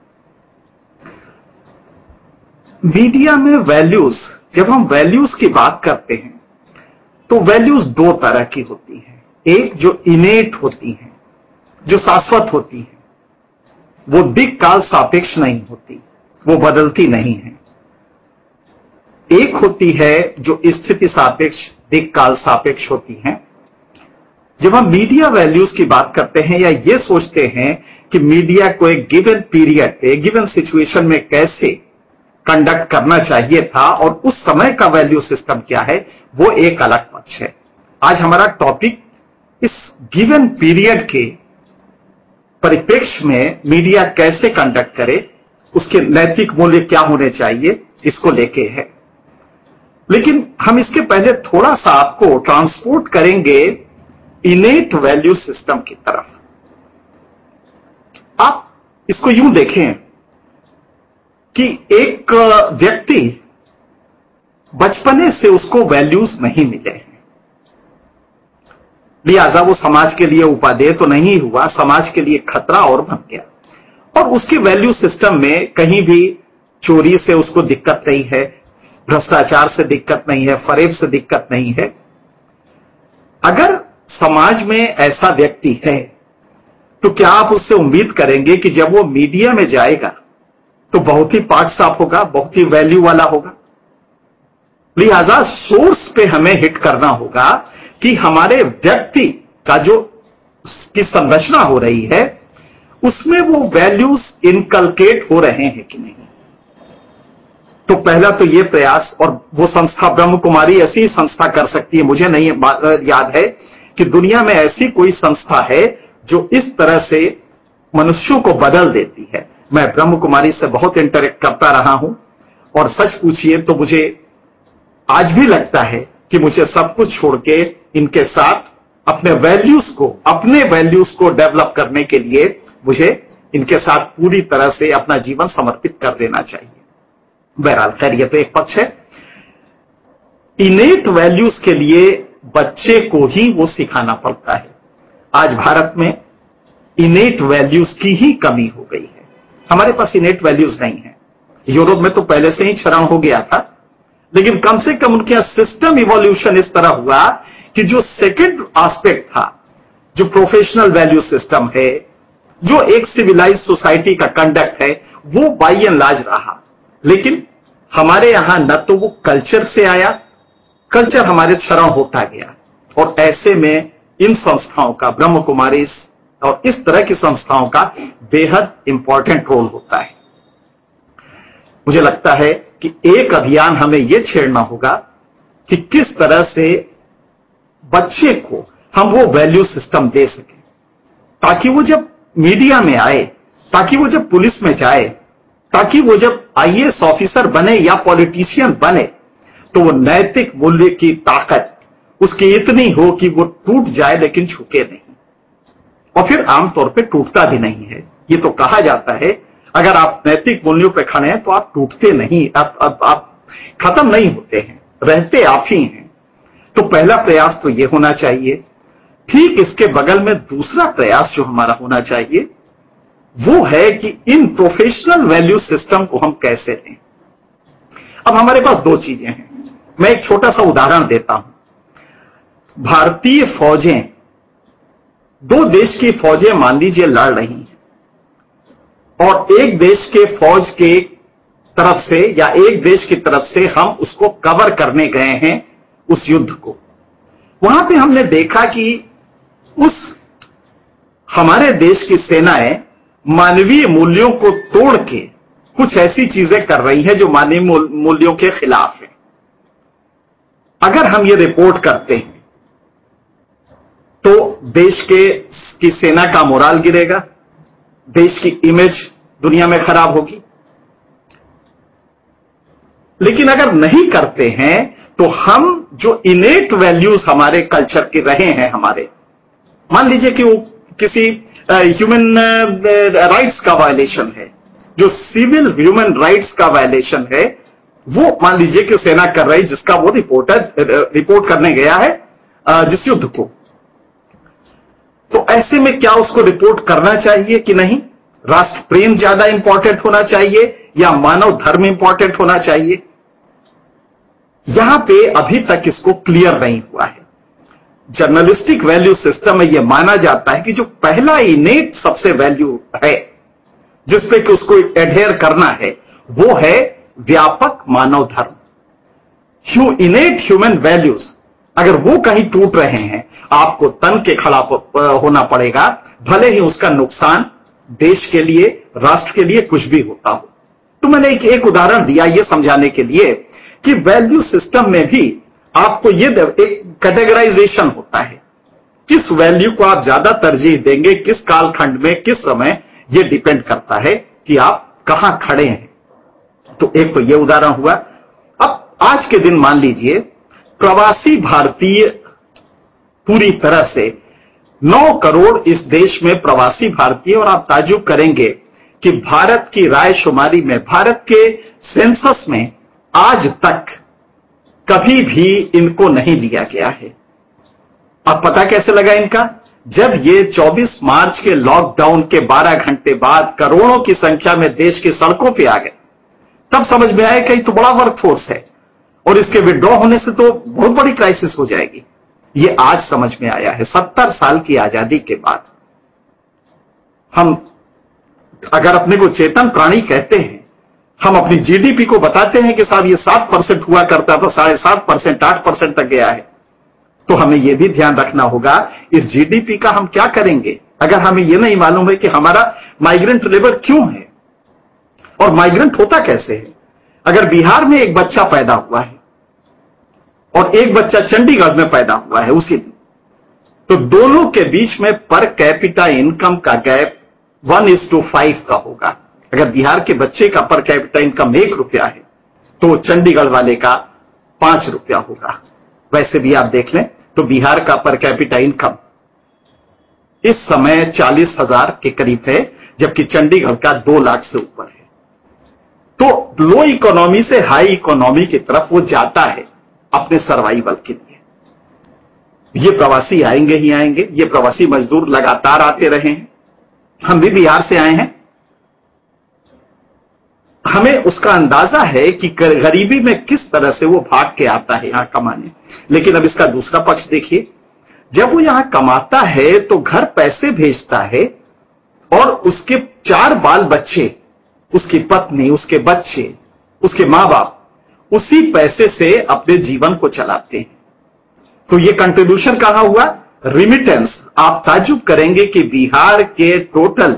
[SPEAKER 6] मीडिया में वैल्यूज, जब हम वैल्यूज की बात करते हैं तो वैल्यूज दो तरह की होती हैं। एक जो इनेट होती हैं, जो शाश्वत होती हैं, वो दिक काल सापेक्ष नहीं होती, वो बदलती नहीं है। एक होती है जो स्थिति सापेक्ष, दिक काल सापेक्ष होती हैं। जब हम मीडिया वैल्यूज की बात करते हैं या ये सोचते हैं कि मीडिया को एक गिवन पीरियड पे, गिवन सिचुएशन में कैसे कंडक्ट करना चाहिए था और उस समय का वैल्यू सिस्टम क्या है, वो एक अलग पक्ष है। आज हमारा टॉपिक इस गिवन पीरियड के परिप्रेक्ष्य में मीडिया कैसे कंडक्ट करे, उसके नैतिक मूल्य क्या होने चाहिए, इसको लेके है। लेकिन हम इसके पहले थोड़ा सा आपको ट्रांसपोर्ट करेंगे इनेट वैल्यू सिस्टम की तरफ। आप इसको यूं देखें कि एक व्यक्ति बचपने से उसको वैल्यूज नहीं मिले हैं, लिहाजा वो समाज के लिए उपादेय तो नहीं हुआ, समाज के लिए खतरा और बन गया, और उसके वैल्यू सिस्टम में कहीं भी चोरी से उसको दिक्कत नहीं है, भ्रष्टाचार से दिक्कत नहीं है, फरेब से दिक्कत नहीं है। अगर समाज में ऐसा व्यक्ति है तो क्या आप उससे उम्मीद करेंगे कि जब वो मीडिया में जाएगा तो बहुत ही पाठ साफ होगा, बहुत ही वैल्यू वाला होगा? लिहाजा सोर्स पे हमें हिट करना होगा कि हमारे व्यक्ति का जो की संरचना हो रही है उसमें वो वैल्यूज इनकलकेट हो रहे हैं कि नहीं। तो पहला तो ये प्रयास, और वो संस्था ब्रह्म कुमारी ऐसी संस्था कर सकती है, मुझे नहीं याद है कि दुनिया में ऐसी कोई संस्था है जो इस तरह से मनुष्यों को बदल देती है। मैं ब्रह्म कुमारी से बहुत इंटरेक्ट करता रहा हूं, और सच पूछिए तो मुझे आज भी लगता है कि मुझे सब कुछ छोड़ के इनके साथ अपने वैल्यूज को अपने वैल्यूज को डेवलप करने के लिए मुझे इनके साथ पूरी तरह से अपना जीवन समर्पित कर देना चाहिए। बहरहाल खैर, ये तो एक पक्ष है। इनेट वैल्यूज के लिए बच्चे को ही वो सिखाना पड़ता है। आज भारत में इनेट वैल्यूज की ही कमी हो गई है, हमारे पास इनेट वैल्यूज नहीं है। यूरोप में तो पहले से ही क्षरण हो गया था, लेकिन कम से कम उनके यहां सिस्टम इवोल्यूशन इस तरह हुआ कि जो सेकंड एस्पेक्ट था, जो प्रोफेशनल वैल्यू सिस्टम है, जो एक सिविलाइज सोसाइटी का कंडक्ट है, वो बाई एंड लार्ज रहा। लेकिन हमारे यहां न तो वो कल्चर से आया, कल्चर हमारे क्षरण होता गया, और ऐसे में इन संस्थाओं का, ब्रह्म कुमारी और इस तरह की संस्थाओं का बेहद इंपॉर्टेंट रोल होता है। मुझे लगता है कि एक अभियान हमें यह छेड़ना होगा कि किस तरह से बच्चे को हम वो वैल्यू सिस्टम दे सकें, ताकि वो जब मीडिया में आए, ताकि वो जब पुलिस में जाए, ताकि वो जब आईएएस ऑफिसर बने या पॉलिटिशियन बने, तो वो नैतिक मूल्य की ताकत उसकी इतनी हो कि वो टूट जाए लेकिन झुके नहीं, और फिर आमतौर पे टूटता भी नहीं है। ये तो कहा जाता है, अगर आप नैतिक मूल्यों पे खड़े हैं तो आप टूटते नहीं, आप, आप, आप खत्म नहीं होते हैं, रहते आप ही हैं। तो पहला प्रयास तो ये होना चाहिए। ठीक इसके बगल में दूसरा प्रयास जो हमारा होना चाहिए वो है कि इन प्रोफेशनल वैल्यू सिस्टम को हम कैसे लें। अब हमारे पास दो चीजें हैं, मैं एक छोटा सा उदाहरण देता हूं। भारतीय फौजें, दो देश की फौजें मान लीजिए लड़ रही हैं, और एक देश के फौज के तरफ से या एक देश की तरफ से हम उसको कवर करने गए हैं उस युद्ध को। वहां पे हमने देखा कि उस हमारे देश की सेनाएं मानवीय मूल्यों को तोड़ के कुछ ऐसी चीजें कर रही हैं जो मानवीय मूल्यों के खिलाफ है। अगर हम ये रिपोर्ट करते हैं तो देश के की सेना का मोराल गिरेगा, देश की इमेज दुनिया में खराब होगी। लेकिन अगर नहीं करते हैं तो हम जो इनेट वैल्यूज हमारे कल्चर के रहे हैं, हमारे, मान लीजिए कि वो किसी ह्यूमन राइट्स का वायलेशन है, जो सिविल ह्यूमन राइट्स का वायलेशन है, वो मान लीजिए कि सेना कर रही, जिसका वो रिपोर्टर रिपोर्ट करने गया है जिस युद्ध को, तो ऐसे में क्या उसको रिपोर्ट करना चाहिए कि नहीं? राष्ट्र प्रेम ज्यादा इंपॉर्टेंट होना चाहिए या मानव धर्म इंपॉर्टेंट होना चाहिए? यहां पे अभी तक इसको क्लियर नहीं हुआ है। जर्नलिस्टिक वैल्यू सिस्टम में यह माना जाता है कि जो पहला इनेट सबसे वैल्यू है जिसपे कि उसको एडहेयर करना है, वो है व्यापक मानव धर्म, ह्यू इनेट ह्यूमन वैल्यूज। अगर वो कहीं टूट रहे हैं, आपको तन के खड़ा होना पड़ेगा, भले ही उसका नुकसान देश के लिए, राष्ट्र के लिए कुछ भी होता हो। तो मैंने एक, एक उदाहरण दिया ये समझाने के लिए कि वैल्यू सिस्टम में भी आपको ये एक कैटेगराइजेशन होता है, किस वैल्यू को आप ज्यादा तरजीह देंगे, किस कालखंड में, किस समय, ये डिपेंड करता है कि आप कहां खड़े हैं। तो एक तो ये उदाहरण हुआ। अब आज के दिन मान लीजिए प्रवासी भारतीय पूरी तरह से नौ करोड़ इस देश में प्रवासी भारतीय, और आप ताज्जुब करेंगे कि भारत की रायशुमारी में, भारत के सेंसस में आज तक कभी भी इनको नहीं लिया गया है। अब पता कैसे लगा इनका? जब ये चौबीस मार्च के लॉकडाउन के बारह घंटे बाद करोड़ों की संख्या में देश की सड़कों पे आ गए, तब समझ में आया कि तो बड़ा वर्कफोर्स है और इसके विड्रॉ होने से तो बहुत बड़ी क्राइसिस हो जाएगी। ये आज समझ में आया है, सत्तर साल की आजादी के बाद। हम अगर अपने को चेतन प्राणी कहते हैं, हम अपनी जीडीपी को बताते हैं कि साहब ये सात परसेंट हुआ करता था, साढ़े सात परसेंट आठ परसेंट तक गया है, तो हमें यह भी ध्यान रखना होगा इस जीडीपी का हम क्या करेंगे अगर हमें यह नहीं मालूम है कि हमारा माइग्रेंट लेबर क्यों है और माइग्रेंट होता कैसे है। अगर बिहार में एक बच्चा पैदा हुआ है और एक बच्चा चंडीगढ़ में पैदा हुआ है उसी दिन, तो दोनों के बीच में पर कैपिटा इनकम का gap one is to five का होगा। अगर बिहार के बच्चे का पर कैपिटा इनकम एक रुपया है तो चंडीगढ़ वाले का पांच रुपया होगा। वैसे भी आप देख लें तो बिहार का पर कैपिटा इनकम इस समय चालीस हजार के करीब है, जबकि चंडीगढ़ का दो लाख से ऊपर है। तो लो इकोनॉमी से हाई इकोनॉमी की तरफ वो जाता है अपने सर्वाइवल के लिए। ये प्रवासी आएंगे ही आएंगे, ये प्रवासी मजदूर लगातार आते रहे हैं। हम भी बिहार से आए हैं, हमें उसका अंदाजा है कि गरीबी में किस तरह से वो भाग के आता है यहां कमाने। लेकिन अब इसका दूसरा पक्ष देखिए, जब वो यहां कमाता है तो घर पैसे भेजता है और उसके चार बाल बच्चे, उसकी पत्नी, उसके बच्चे, उसके मां बाप उसी पैसे से अपने जीवन को चलाते हैं। तो ये कंट्रीब्यूशन कहां हुआ? रिमिटेंस। आप ताज्जुब करेंगे कि बिहार के टोटल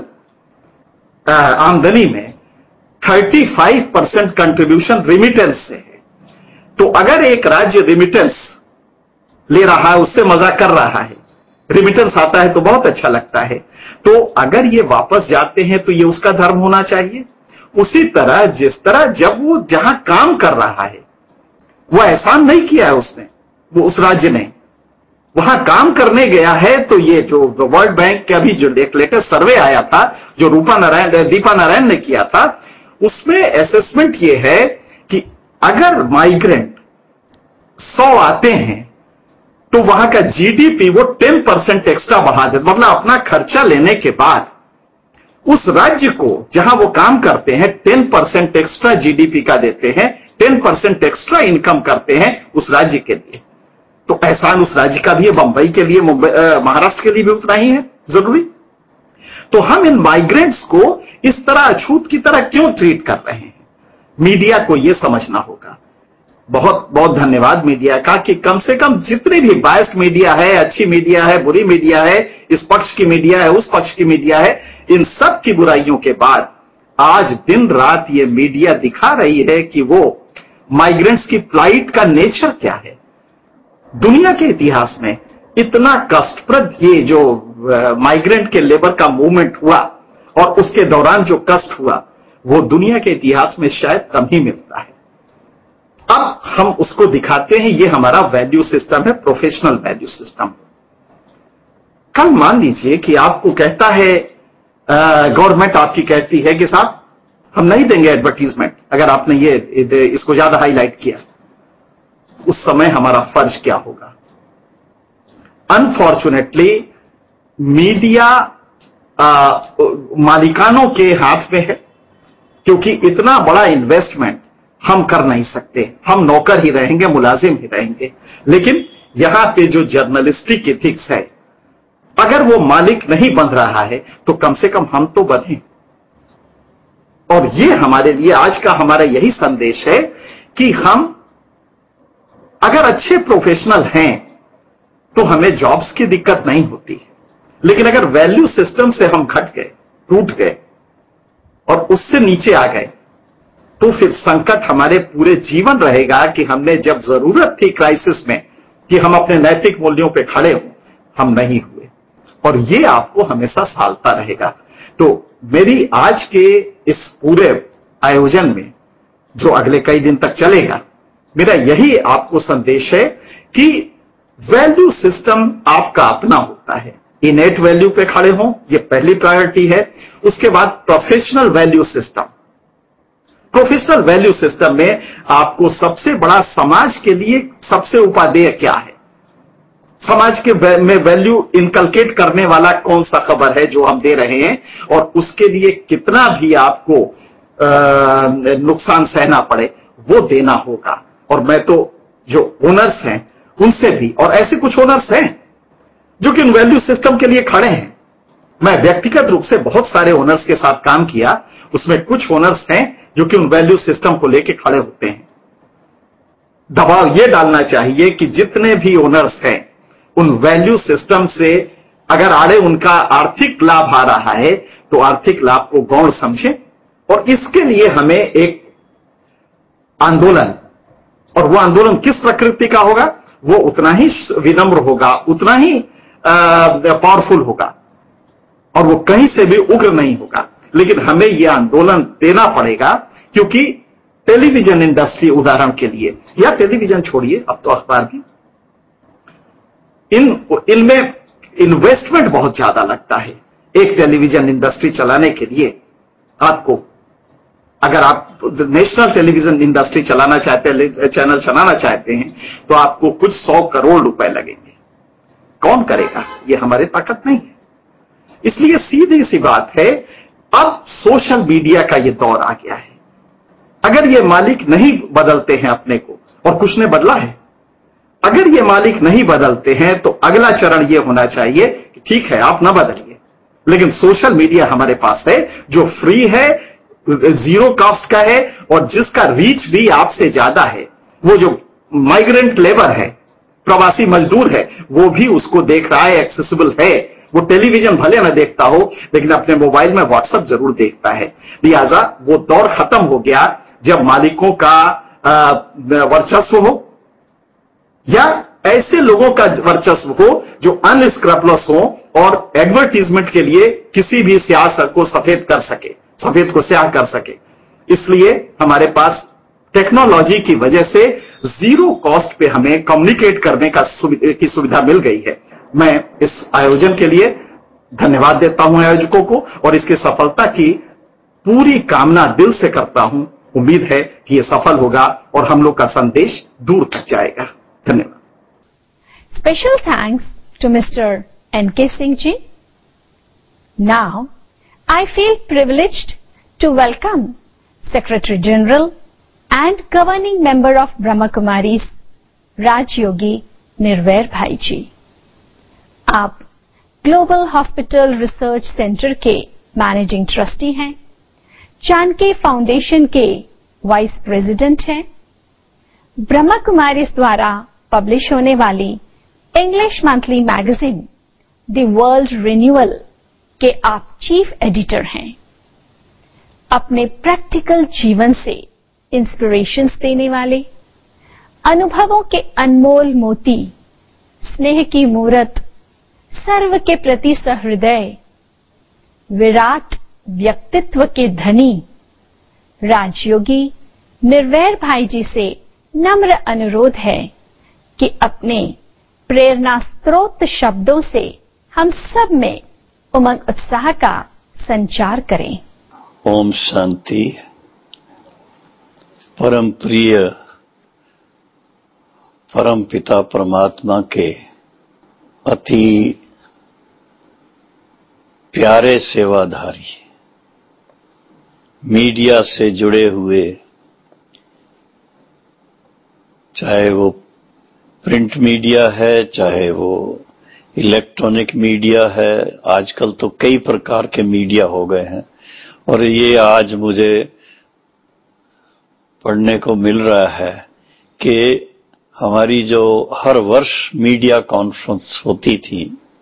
[SPEAKER 6] आमदनी में पैंतीस परसेंट कंट्रीब्यूशन रिमिटेंस से है। तो अगर एक राज्य रिमिटेंस ले रहा है, उससे मजा कर रहा है, रिमिटेंस आता है तो बहुत अच्छा लगता है, तो अगर ये वापस जाते हैं तो ये उसका धर्म होना चाहिए। उसी तरह जिस तरह जब वो जहां काम कर रहा है, वो एहसान नहीं किया है उसने, वो उस राज्य ने वहां काम करने गया है, तो ये जो वर्ल्ड बैंक का भी जो एक लेटेस्ट सर्वे आया था, जो रूपा नारायण दीपा नारायण ने किया था, उसमें असेसमेंट ये है कि अगर माइग्रेंट सौ आते हैं तो वहां का जीडीपी वो दस परसेंट एक्स्ट्रा बढ़ा दे, मतलब अपना खर्चा लेने के बाद उस राज्य को जहां वो काम करते हैं दस परसेंट एक्स्ट्रा जीडीपी का देते हैं, दस परसेंट एक्स्ट्रा इनकम करते हैं उस राज्य के लिए। तो एहसान उस राज्य का भी है, बंबई के लिए, मुंबई, महाराष्ट्र के लिए भी उतना ही है जरूरी। तो हम इन माइग्रेंट्स को इस तरह अछूत की तरह क्यों ट्रीट कर रहे हैं? मीडिया को यह समझना होगा। बहुत बहुत धन्यवाद मीडिया का कि कम से कम जितनी भी बायस्ड मीडिया है, अच्छी मीडिया है, बुरी मीडिया है, इस पक्ष की मीडिया है, उस पक्ष की मीडिया है, इन सब की बुराइयों के बाद आज दिन रात ये मीडिया दिखा रही है कि वो माइग्रेंट्स की फ्लाइट का नेचर क्या है। दुनिया के इतिहास में इतना कष्टप्रद ये जो माइग्रेंट के लेबर का मूवमेंट हुआ और उसके दौरान जो कष्ट हुआ, वो दुनिया के इतिहास में शायद कम ही मिलता है। अब हम उसको दिखाते हैं, ये हमारा वैल्यू सिस्टम है, प्रोफेशनल वैल्यू सिस्टम। कल मान लीजिए कि आपको कहता है गवर्नमेंट, आपकी कहती है कि साहब हम नहीं देंगे एडवर्टीजमेंट अगर आपने ये इसको ज्यादा हाईलाइट किया। उस समय हमारा फर्ज क्या होगा? अनफॉर्चुनेटली मीडिया मालिकानों के हाथ में है, क्योंकि इतना बड़ा इन्वेस्टमेंट हम कर नहीं सकते, हम नौकर ही रहेंगे, मुलाजिम ही रहेंगे। लेकिन यहां पे जो जर्नलिस्टिक एथिक्स है, अगर वो मालिक नहीं बन रहा है तो कम से कम हम तो बने। और ये हमारे लिए आज का हमारा यही संदेश है कि हम अगर अच्छे प्रोफेशनल हैं तो हमें जॉब्स की दिक्कत नहीं होती, लेकिन अगर वैल्यू सिस्टम से हम घट गए, टूट गए और उससे नीचे आ गए, तो फिर संकट हमारे पूरे जीवन रहेगा कि हमने जब जरूरत थी क्राइसिस में कि हम अपने नैतिक मूल्यों पे खड़े हों, हम नहीं हुए। और ये आपको हमेशा सालता रहेगा। तो मेरी आज के इस पूरे आयोजन में, जो अगले कई दिन तक चलेगा, मेरा यही आपको संदेश है कि वैल्यू सिस्टम आपका अपना होता है। इनेट वैल्यू पे खड़े हों, ये पहली प्रायोरिटी है। उसके बाद professional value system. Professional value system में आपको सबसे बड़ा समाज के लिए सबसे उपादेय क्या है, समाज के में वैल्यू इनकलकेट करने वाला कौन सा खबर है जो हम दे रहे हैं, और उसके लिए कितना भी आपको नुकसान सहना पड़े वो देना होगा। और मैं तो जो ओनर्स हैं उनसे भी, और ऐसे कुछ ओनर्स हैं जो कि उन वैल्यू सिस्टम के लिए खड़े हैं। मैं व्यक्तिगत रूप से बहुत सारे ओनर्स के साथ काम किया, उसमें कुछ ओनर्स हैं जो कि उन वैल्यू सिस्टम को लेकर खड़े होते हैं। दबाव यह डालना चाहिए कि जितने भी ओनर्स हैं उन वैल्यू सिस्टम से अगर आड़े उनका आर्थिक लाभ आ रहा है तो आर्थिक लाभ को गौण समझें, और इसके लिए हमें एक आंदोलन, और वो आंदोलन किस प्रकृति का होगा, वो उतना ही विनम्र होगा, उतना ही पावरफुल होगा, और वो कहीं से भी उग्र नहीं होगा। लेकिन हमें यह आंदोलन देना पड़ेगा, क्योंकि टेलीविजन इंडस्ट्री उदाहरण के लिए, या टेलीविजन छोड़िए, अब तो अखबार भी, इन इनमें इन्वेस्टमेंट बहुत ज्यादा लगता है। एक टेलीविजन इंडस्ट्री चलाने के लिए आपको, अगर आप नेशनल टेलीविजन इंडस्ट्री चलाना चाहते हैं, चैनल चलाना चाहते हैं, तो आपको कुछ सौ करोड़ रुपए लगेंगे। कौन करेगा? ये हमारे ताकत नहीं है। इसलिए सीधी सी बात है, अब सोशल मीडिया का ये दौर आ गया है। अगर ये मालिक नहीं बदलते हैं अपने को, और कुछ ने बदला है, अगर ये मालिक नहीं बदलते हैं तो अगला चरण ये होना चाहिए कि ठीक है आप ना बदलिए, लेकिन सोशल मीडिया हमारे पास है जो फ्री है, जीरो कॉस्ट का है, और जिसका रीच भी आपसे ज्यादा है। वो जो माइग्रेंट लेबर है, प्रवासी मजदूर है, वो भी उसको देख रहा है, एक्सेसिबल है। वो टेलीविजन भले न देखता हो लेकिन अपने मोबाइल में व्हाट्सएप जरूर देखता है। लिहाजा वो दौर खत्म हो गया जब मालिकों का वर्चस्व हो या ऐसे लोगों का वर्चस्व हो जो अनस्क्रैपलेस हो और एडवर्टीजमेंट के लिए किसी भी स्याह को सफेद कर सके, सफेद को स्याह कर सके। इसलिए हमारे पास टेक्नोलॉजी की वजह से जीरो कॉस्ट पे हमें कम्युनिकेट करने का सुविधा, की सुविधा मिल गई है। मैं इस आयोजन के लिए धन्यवाद देता हूं आयोजकों को, और इसकी सफलता की पूरी कामना दिल से करता हूं। उम्मीद है कि यह सफल होगा और हम लोग का संदेश दूर तक जाएगा। धन्यवाद।
[SPEAKER 1] Special thanks to Mister N K Singh ji. Now, I feel privileged to welcome Secretary General and Governing Member of Brahma Kumaris, Raj Yogi Nirvair Bhai ji. आप ग्लोबल हॉस्पिटल रिसर्च सेंटर के managing trustee हैं, Chanakya foundation के vice president हैं, ब्रह्मा कुमारीज द्वारा publish होने वाली English monthly magazine the world renewal के आप चीफ एडिटर हैं। अपने प्रैक्टिकल जीवन से इंस्पिरेशंस देने वाले, अनुभवों के अनमोल मोती, स्नेह की मूरत, सर्व के प्रति सहृदय, विराट व्यक्तित्व के धनी राजयोगी निर्वैर भाई जी से नम्र अनुरोध है कि अपने प्रेरणा स्रोत शब्दों से हम सब में उमंग उत्साह का संचार करें।
[SPEAKER 7] ओम शांति। परम प्रिय परम पिता परमात्मा के अति प्यारे सेवाधारी, मीडिया से जुड़े हुए, चाहे वो प्रिंट मीडिया है, चाहे वो इलेक्ट्रॉनिक मीडिया है, आजकल तो कई प्रकार के मीडिया हो गए हैं। और ये आज मुझे पढ़ने को मिल रहा है कि हमारी जो हर वर्ष मीडिया कॉन्फ्रेंस होती थी,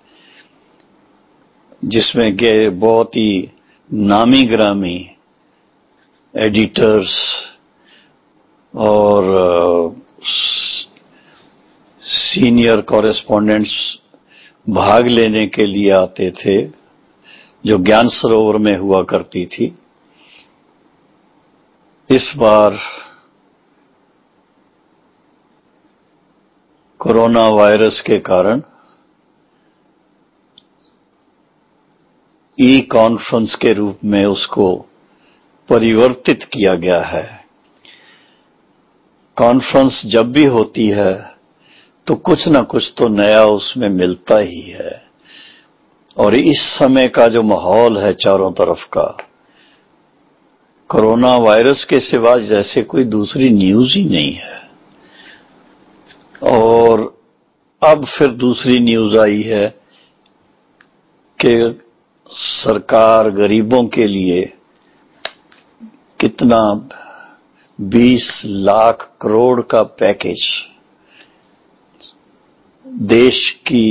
[SPEAKER 7] जिसमें के बहुत ही नामी ग्रामी एडिटर्स और सीनियर कॉरेस्पोंडेंट्स भाग लेने के लिए आते थे, जो ज्ञान सरोवर में हुआ करती थी। इस बार कोरोना वायरस के कारण ई कॉन्फ्रेंस के रूप में उसको परिवर्तित किया गया है। कॉन्फ्रेंस जब भी होती है तो कुछ न कुछ तो नया उसमें मिलता ही है, और इस समय का जो माहौल है चारों तरफ का, कोरोना वायरस के सिवा जैसे कोई दूसरी न्यूज ही नहीं है। और अब फिर दूसरी न्यूज आई है कि सरकार गरीबों के लिए कितना बीस लाख करोड़ का पैकेज देश की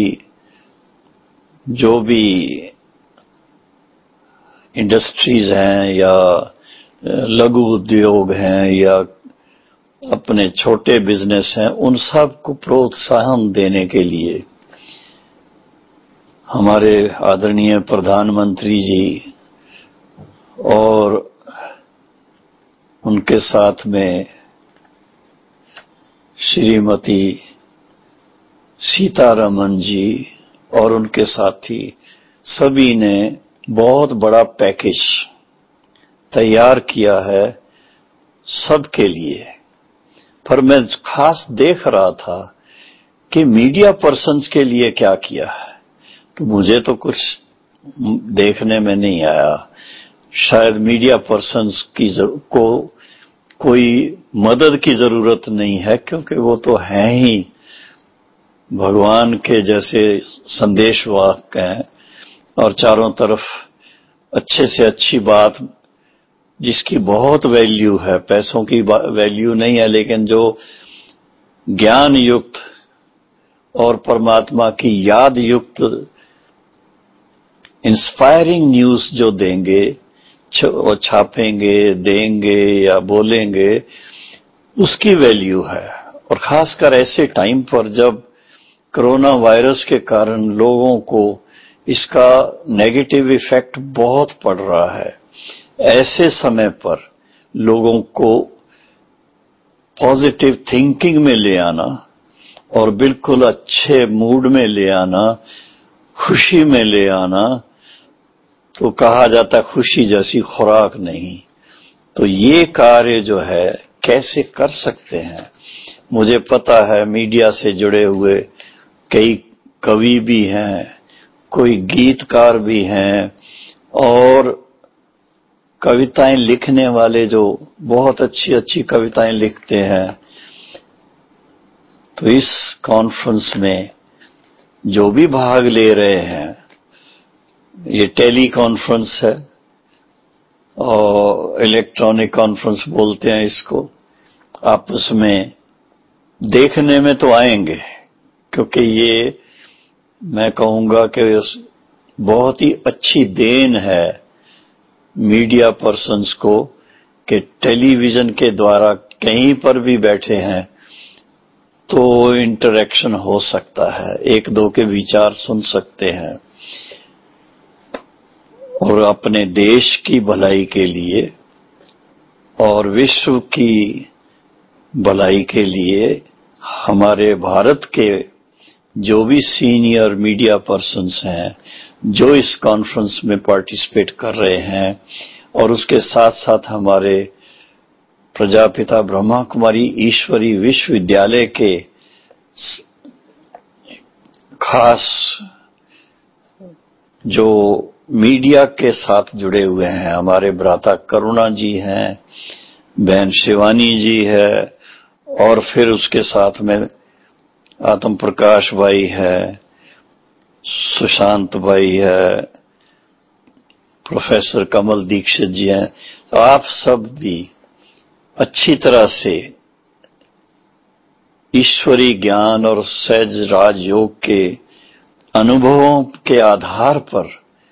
[SPEAKER 7] जो भी इंडस्ट्रीज हैं या लघु उद्योग हैं या अपने छोटे बिजनेस हैं, उन सब को प्रोत्साहन देने के लिए हमारे आदरणीय प्रधानमंत्री जी और उनके साथ में श्रीमती सीतारमन जी और उनके साथी सभी ने बहुत बड़ा पैकेज तैयार किया है सबके लिए। पर मैं खास देख रहा था कि मीडिया पर्सन्स के लिए क्या किया है, तो मुझे तो कुछ देखने में नहीं आया। शायद मीडिया पर्सन्स की को कोई मदद की जरूरत नहीं है, क्योंकि वो तो हैं ही भगवान के जैसे संदेशवाहक हैं और चारों तरफ अच्छे से अच्छी बात जिसकी बहुत वैल्यू है, पैसों की वैल्यू नहीं है, लेकिन जो ज्ञान युक्त और परमात्मा की याद युक्त इंस्पायरिंग न्यूज जो देंगे और छापेंगे, देंगे या बोलेंगे, उसकी वैल्यू है। और खासकर ऐसे टाइम पर जब कोरोना वायरस के कारण लोगों को इसका नेगेटिव इफेक्ट बहुत पड़ रहा है, ऐसे समय पर लोगों को पॉजिटिव थिंकिंग में ले आना और बिल्कुल अच्छे मूड में ले आना, खुशी में ले आना, तो कहा जाता खुशी जैसी खुराक नहीं। तो ये कार्य जो है कैसे कर सकते हैं? मुझे पता है मीडिया से जुड़े हुए कई कवि भी हैं, कोई गीतकार भी हैं और कविताएं लिखने वाले जो बहुत अच्छी अच्छी कविताएं लिखते हैं। तो इस कॉन्फ्रेंस में जो भी भाग ले रहे हैं, ये टेली कॉन्फ्रेंस है और इलेक्ट्रॉनिक कॉन्फ्रेंस बोलते हैं इसको, आपस में देखने में तो आएंगे, क्योंकि ये मैं कहूंगा कि बहुत ही अच्छी देन है मीडिया पर्सन्स को कि टेलीविजन के द्वारा कहीं पर भी बैठे हैं तो इंटरेक्शन हो सकता है, एक दो के विचार सुन सकते हैं और अपने देश की भलाई के लिए और विश्व की भलाई के लिए हमारे भारत के जो भी सीनियर मीडिया पर्सन्स हैं जो इस कॉन्फ्रेंस में पार्टिसिपेट कर रहे हैं, और उसके साथ साथ हमारे प्रजापिता ब्रह्मा कुमारी ईश्वरी विश्वविद्यालय के खास जो मीडिया के साथ जुड़े हुए हैं, हमारे भ्राता करुणा जी हैं, बहन शिवानी जी है, और फिर उसके साथ में आत्म प्रकाश भाई है, सुशांत भाई है, प्रोफेसर कमल दीक्षित जी हैं। तो आप सब भी अच्छी तरह से ईश्वरी ज्ञान और सहज राजयोग के अनुभवों के आधार पर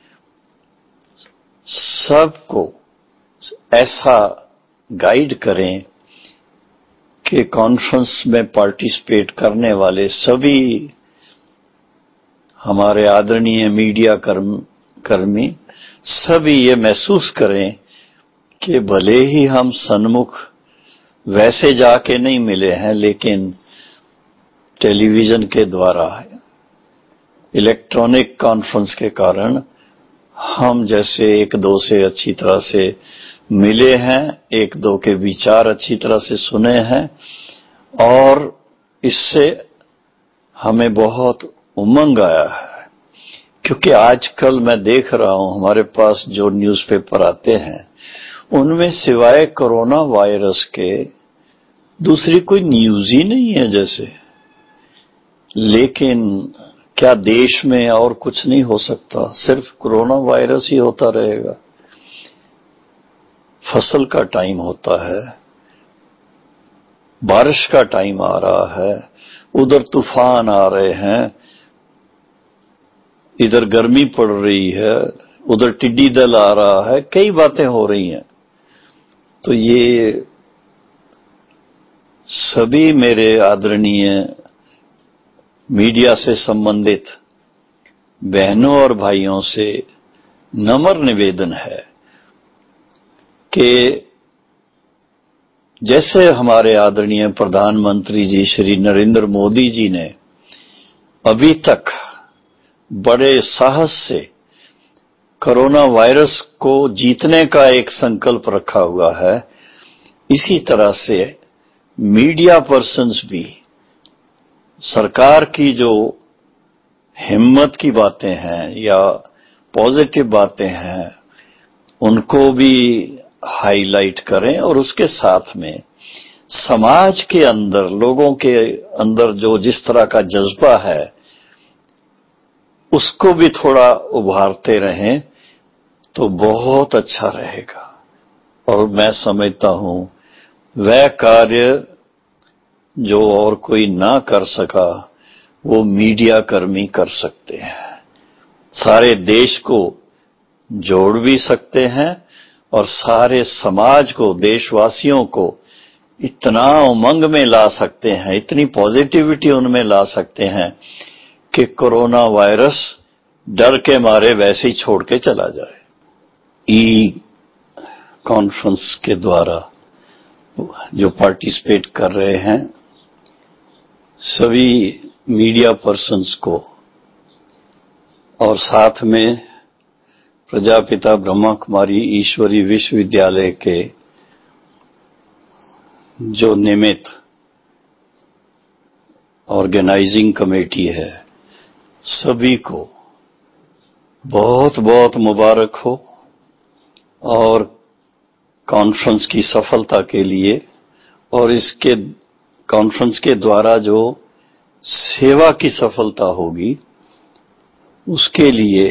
[SPEAKER 7] सबको ऐसा गाइड करें कि कॉन्फ्रेंस में पार्टिसिपेट करने वाले सभी हमारे आदरणीय मीडिया कर्म कर्मी सभी ये महसूस करें कि भले ही हम सन्मुख वैसे जाके नहीं मिले हैं, लेकिन टेलीविजन के द्वारा इलेक्ट्रॉनिक कॉन्फ्रेंस के कारण हम जैसे एक दो से अच्छी तरह से मिले हैं, एक दो के विचार अच्छी तरह से सुने हैं, और इससे हमें बहुत उमंग आया है। क्योंकि आजकल मैं देख रहा हूं हमारे पास जो न्यूज़पेपर आते हैं उनमें सिवाय कोरोना वायरस के दूसरी कोई न्यूज ही नहीं है जैसे। लेकिन क्या देश में और कुछ नहीं हो सकता? सिर्फ कोरोना वायरस ही होता रहेगा? फसल का टाइम होता है, बारिश का टाइम आ रहा है, उधर तूफान आ रहे हैं, इधर गर्मी पड़ रही है, उधर टिड्डी दल आ रहा है, कई बातें हो रही हैं। तो ये सभी मेरे आदरणीय मीडिया से संबंधित बहनों और भाइयों से नम्र निवेदन है कि जैसे हमारे आदरणीय प्रधानमंत्री जी श्री नरेंद्र मोदी जी ने अभी तक बड़े साहस से कोरोना वायरस को जीतने का एक संकल्प रखा हुआ है, इसी तरह से मीडिया पर्सन्स भी सरकार की जो हिम्मत की बातें हैं या पॉजिटिव बातें हैं उनको भी हाईलाइट करें और उसके साथ में समाज के अंदर, लोगों के अंदर जो जिस तरह का जज्बा है उसको भी थोड़ा उभारते रहें तो बहुत अच्छा रहेगा। और मैं समझता हूं वह कार्य जो और कोई ना कर सका वो मीडिया कर्मी कर सकते हैं। सारे देश को जोड़ भी सकते हैं और सारे समाज को, देशवासियों को इतना उमंग में ला सकते हैं, इतनी पॉजिटिविटी उनमें ला सकते हैं कि कोरोना वायरस डर के मारे वैसे ही छोड़ के चला जाए। ई कॉन्फ्रेंस के द्वारा जो पार्टिसिपेट कर रहे हैं सभी मीडिया पर्सन्स को और साथ में प्रजापिता ब्रह्मा कुमारी ईश्वरी विश्वविद्यालय के जो निमित्त ऑर्गेनाइजिंग कमेटी है सभी को बहुत बहुत मुबारक हो और कॉन्फ्रेंस की सफलता के लिए और इसके कॉन्फ्रेंस के द्वारा जो सेवा की सफलता होगी उसके लिए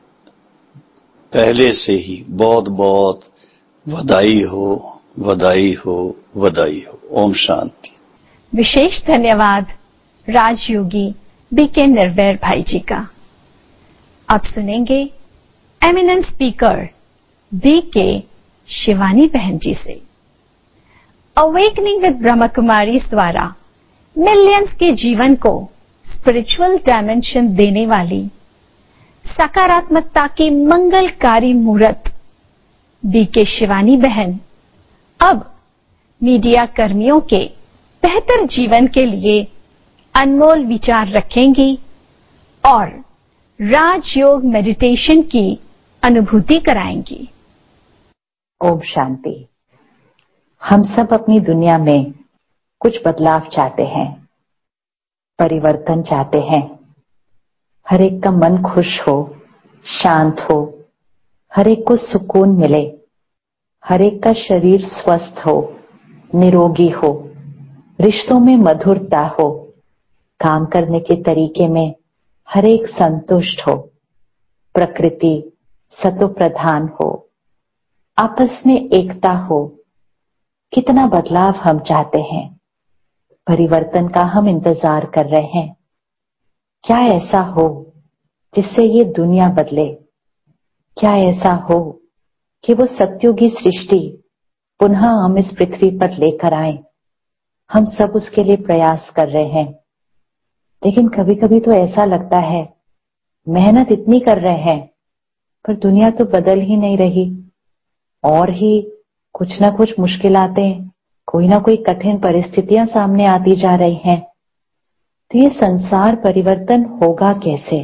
[SPEAKER 7] पहले से ही बहुत बहुत बधाई हो, बधाई हो, बधाई हो। ओम शांति।
[SPEAKER 1] विशेष धन्यवाद राजयोगी बी के निर्वैर भाई जी का। अब सुनेंगे एमिनेंट स्पीकर बी के शिवानी बहन जी से। अवेकनिंग विद ब्रह्मा कुमारी द्वारा मिलियंस के जीवन को स्पिरिचुअल डायमेंशन देने वाली सकारात्मकता की मंगलकारी मूर्त बी के शिवानी बहन अब मीडिया कर्मियों के बेहतर जीवन के लिए अनमोल विचार रखेंगी और राजयोग मेडिटेशन की अनुभूति कराएंगी।
[SPEAKER 8] ओम शांति। हम सब अपनी दुनिया में कुछ बदलाव चाहते हैं, परिवर्तन चाहते हैं। हर एक का मन खुश हो, शांत हो, हर एक को सुकून मिले, हर एक का शरीर स्वस्थ हो, निरोगी हो, रिश्तों में मधुरता हो, काम करने के तरीके में हर एक संतुष्ट हो, प्रकृति सतो प्रधान हो, आपस में एकता हो। कितना बदलाव हम चाहते हैं, परिवर्तन का हम इंतजार कर रहे हैं। क्या ऐसा हो जिससे ये दुनिया बदले? क्या ऐसा हो कि वो सत्युगी सृष्टि पुनः हम इस पृथ्वी पर लेकर आए? हम सब उसके लिए प्रयास कर रहे हैं, लेकिन कभी कभी तो ऐसा लगता है मेहनत इतनी कर रहे हैं पर दुनिया तो बदल ही नहीं रही, और ही कुछ ना कुछ मुश्किलातें, कोई ना कोई कठिन परिस्थितियां सामने आती जा रही हैं। तो ये संसार परिवर्तन होगा कैसे?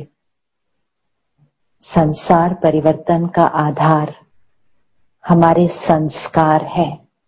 [SPEAKER 8] संसार परिवर्तन का आधार हमारे संस्कार है।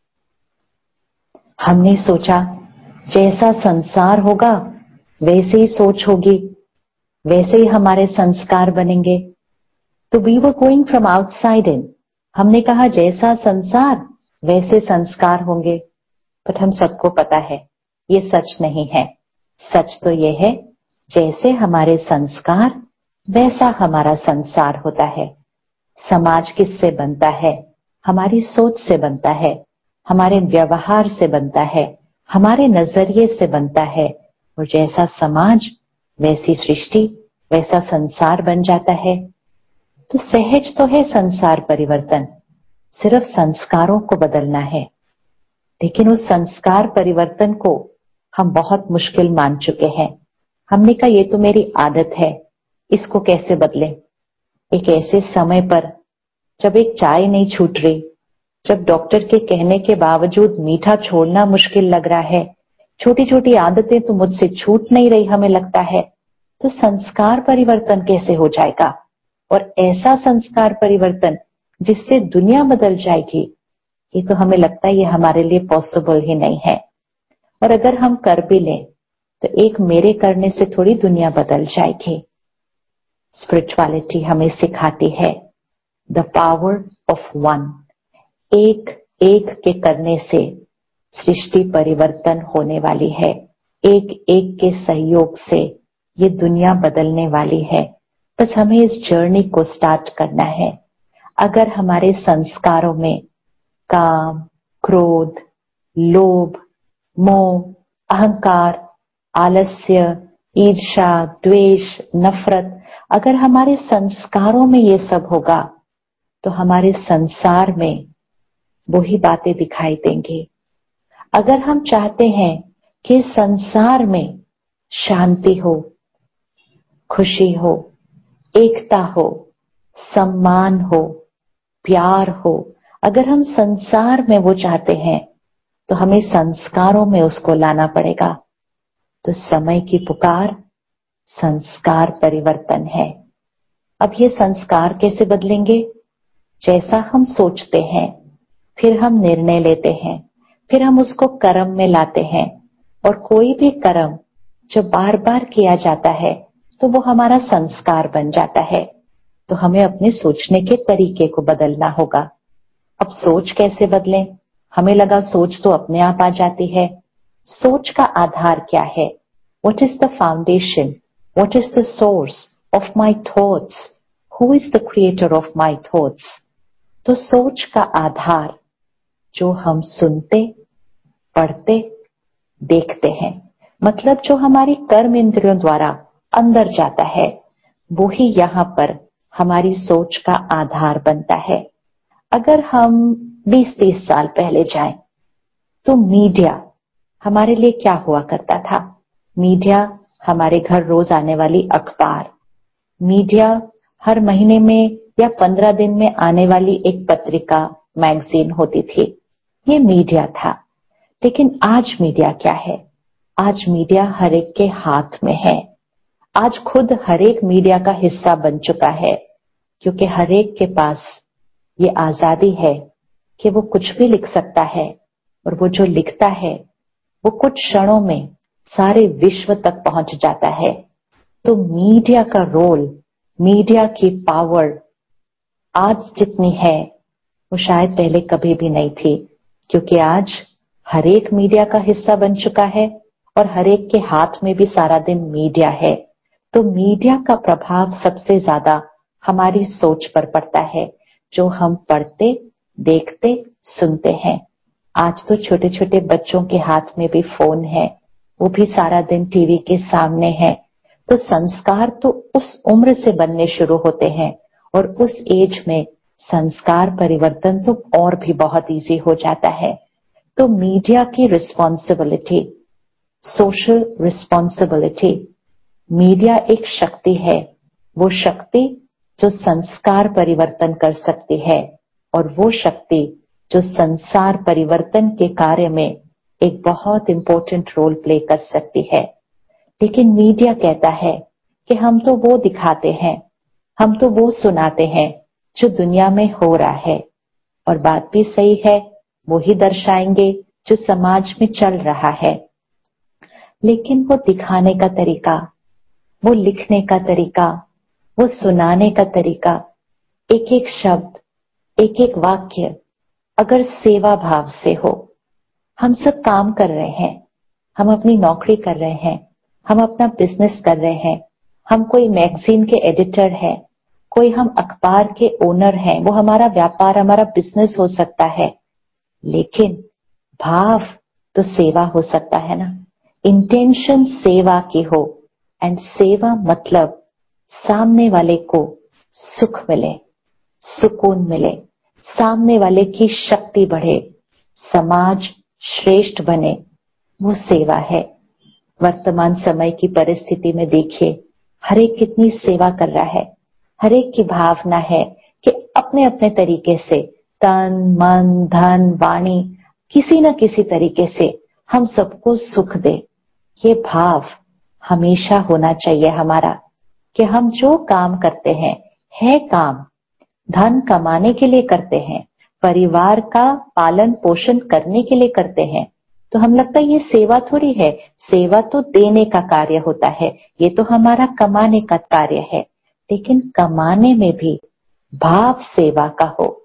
[SPEAKER 8] हमने सोचा जैसा संसार होगा वैसे ही सोच होगी, वैसे ही हमारे संस्कार बनेंगे। तो we were going from outside in. हमने कहा जैसा संसार वैसे संस्कार होंगे, बट हम सबको पता है ये सच नहीं है। सच तो ये है जैसे हमारे संस्कार वैसा हमारा संसार होता है। समाज किससे बनता है? हमारी सोच से बनता है, हमारे व्यवहार से बनता है, हमारे नजरिए से बनता है। और जैसा समाज वैसी सृष्टि, वैसा संसार बन जाता है। तो सहज तो है संसार परिवर्तन, सिर्फ संस्कारों को बदलना है। लेकिन उस संस्कार परिवर्तन को हम बहुत मुश्किल मान चुके हैं। हमने कहा ये तो मेरी आदत है, इसको कैसे बदले? एक ऐसे समय पर जब एक चाय नहीं छूट रही, जब डॉक्टर के कहने के बावजूद मीठा छोड़ना मुश्किल लग रहा है, छोटी छोटी आदतें तो मुझसे छूट नहीं रही हमें लगता है, तो संस्कार परिवर्तन कैसे हो जाएगा? और ऐसा संस्कार परिवर्तन जिससे दुनिया बदल जाएगी, ये तो हमें लगता है ये हमारे लिए पॉसिबल ही नहीं है। और अगर हम कर भी लें तो एक मेरे करने से थोड़ी दुनिया बदल जाएगी। स्पिरिचुअलिटी हमें सिखाती है द पावर ऑफ वन, एक एक के करने से सृष्टि परिवर्तन होने वाली है। एक एक के सहयोग से ये दुनिया बदलने वाली है। बस हमें इस जर्नी को स्टार्ट करना है। अगर हमारे संस्कारों में काम, क्रोध, लोभ, मोह, अहंकार, आलस्य, ईर्ष्या, द्वेष, नफरत, अगर हमारे संस्कारों में ये सब होगा तो हमारे संसार में वही बातें दिखाई देंगी। अगर हम चाहते हैं कि संसार में शांति हो, खुशी हो, एकता हो, सम्मान हो, प्यार हो, अगर हम संसार में वो चाहते हैं तो हमें संस्कारों में उसको लाना पड़ेगा। तो समय की पुकार संस्कार परिवर्तन है। अब ये संस्कार कैसे बदलेंगे? जैसा हम सोचते हैं, फिर हम निर्णय लेते हैं, फिर हम उसको कर्म में लाते हैं, और कोई भी कर्म जो बार बार किया जाता है तो वो हमारा संस्कार बन जाता है। तो हमें अपने सोचने के तरीके को बदलना होगा। अब सोच कैसे बदलें? हमें लगा सोच तो अपने आप आ जाती है। सोच का आधार क्या है? What is the foundation? What is the source of my thoughts? Who is the creator of my thoughts? तो सोच का आधार जो हम सुनते, पढ़ते, देखते हैं, मतलब जो हमारी कर्म इंद्रियों द्वारा अंदर जाता है, वो ही यहाँ पर हमारी सोच का आधार बनता है। अगर हम बीस तीस साल पहले जाएं, तो मीडिया हमारे लिए क्या हुआ करता था? मीडिया हमारे घर रोज आने वाली अखबार, मीडिया हर महीने में या पंद्रह दिन में आने वाली एक पत्रिका, मैगजीन होती थी। ये मीडिया था। लेकिन आज मीडिया क्या है? आज मीडिया हर एक के हाथ में है। आज खुद हर एक मीडिया का हिस्सा बन चुका है, क्योंकि हर एक के पास ये आजादी है कि वो कुछ भी लिख सकता है, और वो जो लिखता है वो कुछ क्षणों में सारे विश्व तक पहुंच जाता है। तो मीडिया का रोल, मीडिया की पावर आज जितनी है वो शायद पहले कभी भी नहीं थी, क्योंकि आज हर एक मीडिया का हिस्सा बन चुका है और हर एक के हाथ में भी सारा दिन मीडिया है। तो मीडिया का प्रभाव सबसे ज्यादा हमारी सोच पर पड़ता है, जो हम पढ़ते, देखते, सुनते हैं। आज तो छोटे छोटे बच्चों के हाथ में भी फोन है, वो भी सारा दिन टीवी के सामने है। तो संस्कार तो उस उम्र से बनने शुरू होते हैं, और उस एज में संस्कार परिवर्तन तो और भी बहुत इजी हो जाता है। तो मीडिया की रिस्पॉन्सिबिलिटी, सोशल रिस्पॉन्सिबिलिटी, मीडिया एक शक्ति है, वो शक्ति जो संस्कार परिवर्तन कर सकती है, और वो शक्ति जो संसार परिवर्तन के कार्य में एक बहुत इंपॉर्टेंट रोल प्ले कर सकती है। लेकिन मीडिया कहता है कि हम तो वो दिखाते हैं, हम तो वो सुनाते हैं जो दुनिया में हो रहा है, और बात भी सही है, वो ही दर्शाएंगे जो समाज में चल रहा है। लेकिन वो दिखाने का तरीका, वो लिखने का तरीका, वो सुनाने का तरीका, एक एक शब्द, एक एक वाक्य अगर सेवा भाव से हो, हम सब काम कर रहे हैं, हम अपनी नौकरी कर रहे हैं, हम अपना बिजनेस कर रहे हैं, हम कोई मैगजीन के एडिटर हैं, कोई हम अखबार के ओनर हैं, वो हमारा व्यापार, हमारा बिजनेस हो सकता है, लेकिन भाव तो सेवा हो सकता है ना। इंटेंशन सेवा की हो, एंड सेवा मतलब सामने वाले को सुख मिले, सुकून मिले, सामने वाले की शक्ति बढ़े, समाज श्रेष्ठ बने, वो सेवा है। वर्तमान समय की परिस्थिति में देखिए, हर एक कितनी सेवा कर रहा है। हर एक की भावना है कि अपने अपने तरीके से तन, मन, धन, वाणी, किसी न किसी तरीके से हम सबको सुख दे। ये भाव हमेशा होना चाहिए हमारा, कि हम जो काम करते हैं, है काम धन कमाने के लिए करते हैं, परिवार का पालन पोषण करने के लिए करते हैं, तो हम लगता है ये सेवा थोड़ी है, सेवा तो देने का कार्य होता है, ये तो हमारा कमाने का कार्य है। लेकिन कमाने में भी भाव सेवा का हो,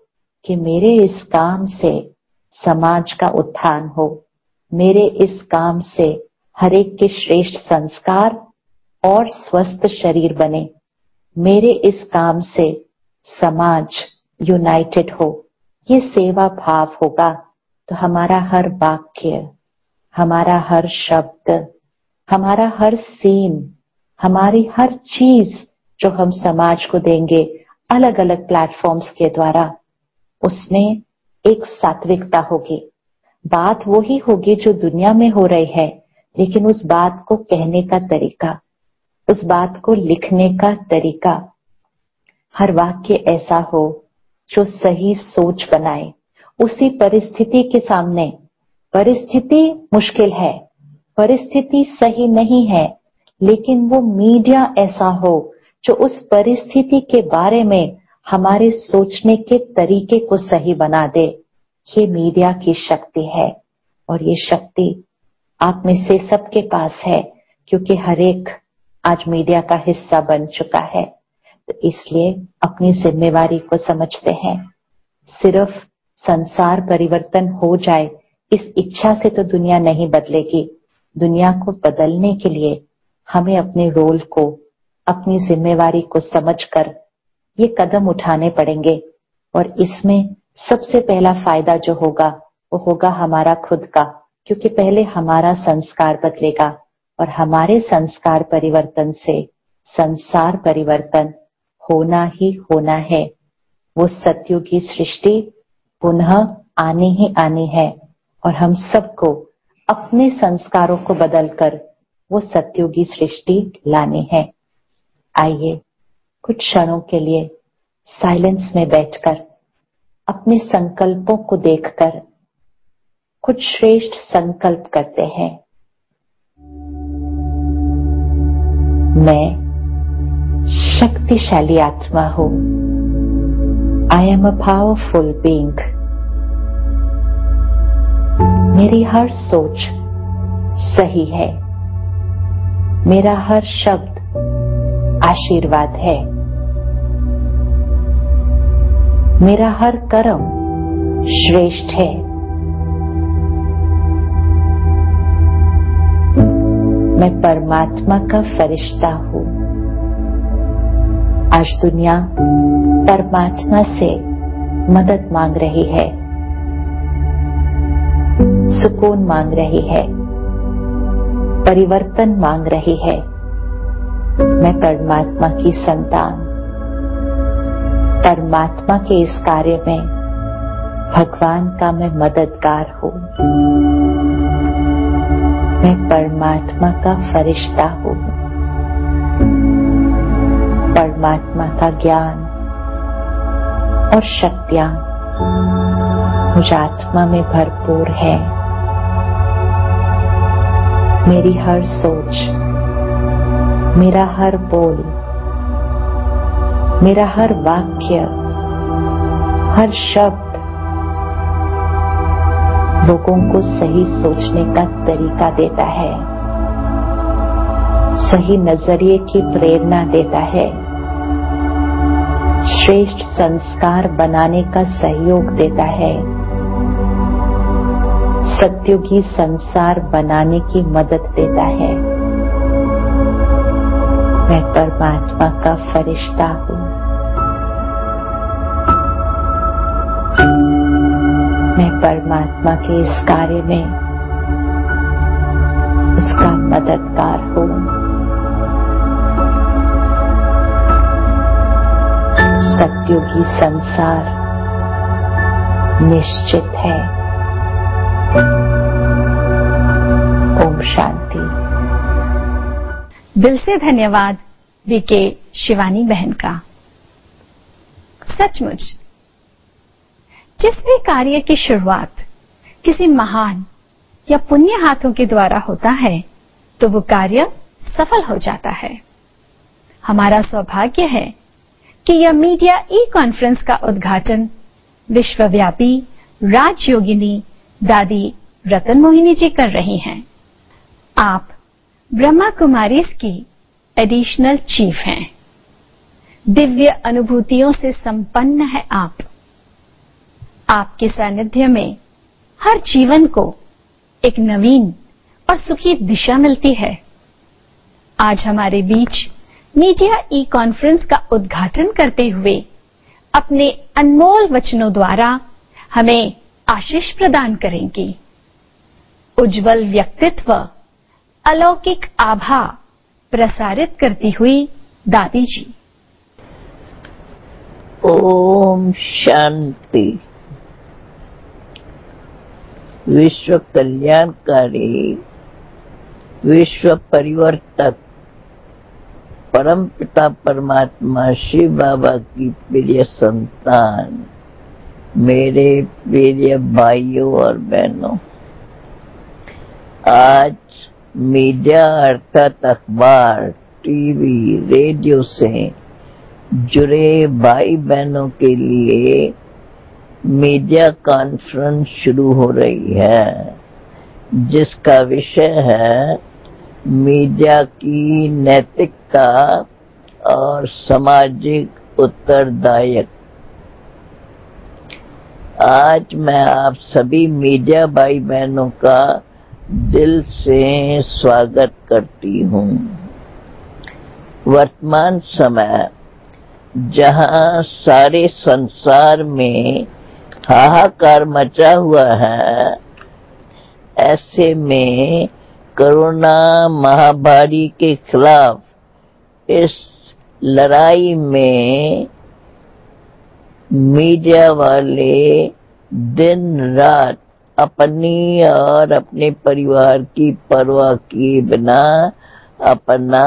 [SPEAKER 8] कि मेरे इस काम से समाज का उत्थान हो, मेरे इस काम से हर एक के श्रेष्ठ संस्कार और स्वस्थ शरीर बने, मेरे इस काम से समाज यूनाइटेड हो, ये सेवा भाव होगा तो हमारा हर वाक्य, हमारा हर शब्द, हमारा हर सीन, हमारी हर चीज जो हम समाज को देंगे अलग अलग प्लेटफॉर्म्स के द्वारा, उसमें एक सात्विकता होगी। बात वो ही होगी जो दुनिया में हो रही है, लेकिन उस बात को कहने का तरीका, उस बात को लिखने का तरीका, हर वाक्य ऐसा हो जो सही सोच बनाए। उसी परिस्थिति के सामने, परिस्थिति मुश्किल है, परिस्थिति सही नहीं है, लेकिन वो मीडिया ऐसा हो जो उस परिस्थिति के बारे में हमारे सोचने के तरीके को सही बना दे। ये मीडिया की शक्ति है और ये शक्ति आप में से सबके पास है, क्योंकि हर एक आज मीडिया का हिस्सा बन चुका है। तो इसलिए अपनी जिम्मेवारी को समझते हैं। सिर्फ संसार परिवर्तन हो जाए इस इच्छा से तो दुनिया नहीं बदलेगी। दुनिया को बदलने के लिए हमें अपने रोल को, अपनी जिम्मेवारी को समझकर ये कदम उठाने पड़ेंगे। और इसमें सबसे पहला फायदा जो होगा वो होगा हमारा खुद का, क्योंकि पहले हमारा संस्कार बदलेगा और हमारे संस्कार परिवर्तन से संसार परिवर्तन होना ही होना है। वो सतयुगी सृष्टि पुनः आनी ही आनी है और हम सबको अपने संस्कारों को बदलकर वो सतयुगी सृष्टि लानी है। आइए कुछ क्षणों के लिए साइलेंस में बैठकर अपने संकल्पों को देखकर कुछ श्रेष्ठ संकल्प करते हैं। मैं शक्तिशाली आत्मा हूं। I am a powerful being. मेरी हर सोच सही है। मेरा हर शब्द आशीर्वाद है। मेरा हर कर्म श्रेष्ठ है। मैं परमात्मा का फरिश्ता हूं। आज दुनिया परमात्मा से मदद मांग रही है, सुकून मांग रही है, परिवर्तन मांग रही है। मैं परमात्मा की संतान, परमात्मा के इस कार्य में भगवान का मैं मददगार हूं। मैं परमात्मा का फरिश्ता हूं। परमात्मा का ज्ञान और शक्तियां मुझ आत्मा में भरपूर है। मेरी हर सोच, मेरा हर बोल, मेरा हर वाक्य, हर शब्द लोगों को सही सोचने का तरीका देता है, सही नजरिए की प्रेरणा देता है, श्रेष्ठ संस्कार बनाने का सहयोग देता है, सतयुगी संसार बनाने की मदद देता है। मैं परमात्मा का फरिश्ता हूं। मैं परमात्मा के इस कार्य में उसका मददगार हूं। सतयुगी संसार निश्चित है। ओम शांति।
[SPEAKER 1] दिल से धन्यवाद वीके शिवानी बहन का। सचमुच जिस भी कार्य की शुरुआत किसी महान या पुण्य हाथों के द्वारा होता है तो वो कार्य सफल हो जाता है। हमारा सौभाग्य है कि यह मीडिया ई कॉन्फ्रेंस का उद्घाटन विश्वव्यापी राजयोगिनी दादी रतन मोहिनी जी कर रही हैं। आप ब्रह्मा कुमारीज की एडिशनल चीफ हैं। दिव्य अनुभूतियों से संपन्न है आप। आपके सानिध्य में हर जीवन को एक नवीन और सुखी दिशा मिलती है। आज हमारे बीच मीडिया ई कॉन्फ्रेंस का उद्घाटन करते हुए अपने अनमोल वचनों द्वारा हमें आशीष प्रदान करेंगी उज्जवल व्यक्तित्व, अलौकिक आभा प्रसारित करती हुई दादी जी।
[SPEAKER 9] ओम शांति। विश्व कल्याणकारी, विश्व परिवर्तक परम पिता परमात्मा शिव बाबा की प्रिय संतान, मेरे प्रिय भाइयों और बहनों, आज मीडिया अर्थात अखबार, टीवी, रेडियो से जुड़े भाई बहनों के लिए मीडिया कॉन्फ्रेंस शुरू हो रही है, जिसका विषय है मीडिया की नैतिकता और सामाजिक उत्तरदायित्व। आज मैं आप सभी मीडिया भाई बहनों का दिल से स्वागत करती हूँ। वर्तमान समय जहाँ सारे संसार में हाहाकार मचा हुआ है, ऐसे में कोरोना महामारी के खिलाफ इस लड़ाई में मीडिया वाले दिन रात अपनी और अपने परिवार की परवाह किए बिना अपना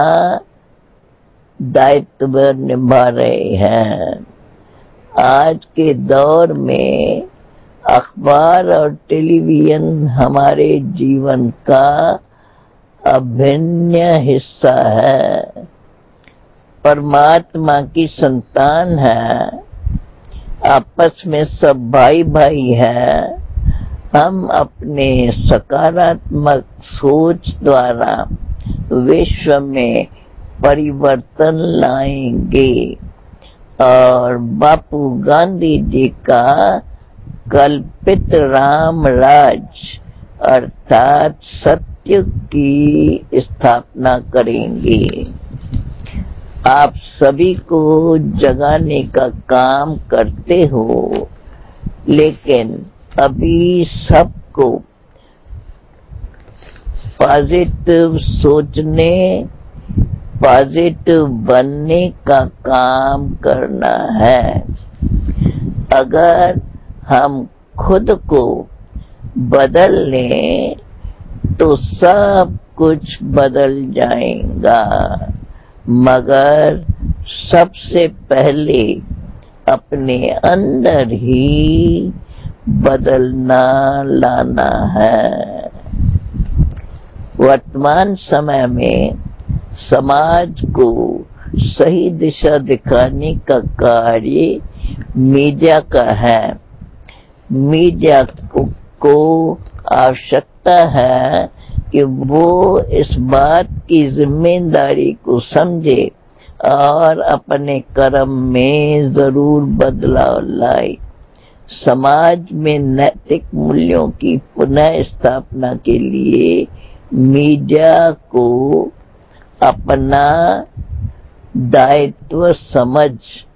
[SPEAKER 9] दायित्व निभा रहे हैं। आज के दौर में अखबार और टेलीविजन हमारे जीवन का अभिन्न हिस्सा है। परमात्मा की संतान है, आपस में सब भाई भाई है। हम अपने सकारात्मक सोच द्वारा विश्व में परिवर्तन लाएंगे और बापू गांधी जी का कल्पित राम राज अर्थात सत्य की स्थापना करेंगे। आप सभी को जगाने का काम करते हो, लेकिन अभी सबको पॉजिटिव सोचने, पॉजिटिव बनने का काम करना है। अगर हम खुद को बदल लें तो सब कुछ बदल जाएगा, मगर सबसे पहले अपने अंदर ही बदलना लाना है। वर्तमान समय में समाज को सही दिशा दिखाने का कार्य मीडिया का है। मीडिया को, को आवश्यकता है कि वो इस बात की जिम्मेदारी को समझे और अपने कर्म में जरूर बदलाव लाए। समाज में नैतिक मूल्यों की पुनः स्थापना के लिए मीडिया को अपना दायित्व समझ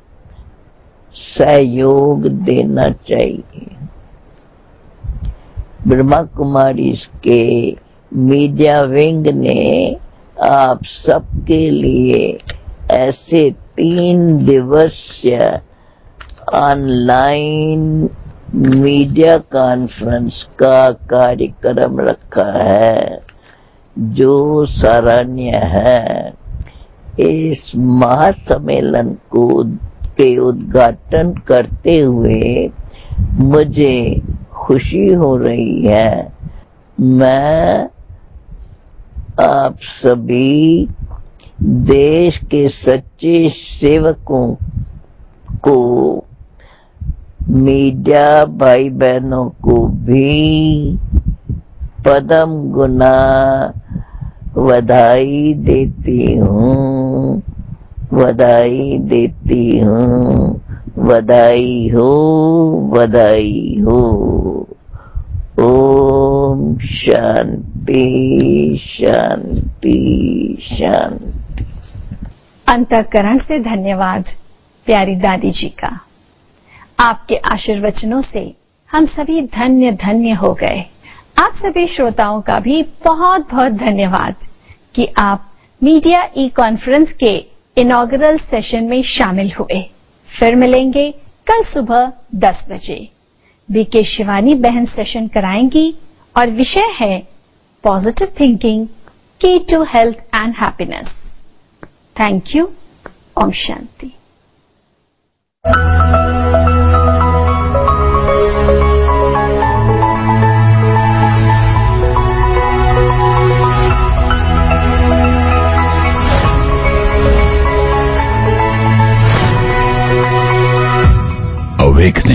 [SPEAKER 9] सहयोग देना चाहिए। ब्रह्मा कुमारी के मीडिया विंग ने आप सबके लिए ऐसे तीन दिवसीय ऑनलाइन मीडिया कॉन्फ्रेंस का कार्यक्रम रखा है, जो सराहनीय है। इस महासम्मेलन को के उद्घाटन करते हुए मुझे खुशी हो रही है। मैं आप सभी देश के सच्चे सेवकों को, मीडिया भाई बहनों को भी पदम गुना बधाई देती हूँ, बधाई देती हूँ। बधाई हो, बधाई हो। ओम शांति शांति शांति।
[SPEAKER 1] अंतःकरण से धन्यवाद प्यारी दादी जी का। आपके आशीर्वचनों से हम सभी धन्य धन्य हो गए। आप सभी श्रोताओं का भी बहुत बहुत धन्यवाद कि आप मीडिया ई कॉन्फ्रेंस के इनॉग्रल सेशन में शामिल हुए। फिर मिलेंगे कल सुबह दस बजे। बीके शिवानी बहन सेशन कराएंगी और विषय है positive thinking key to health and happiness. Thank you. ओम शांति।
[SPEAKER 10] Awakening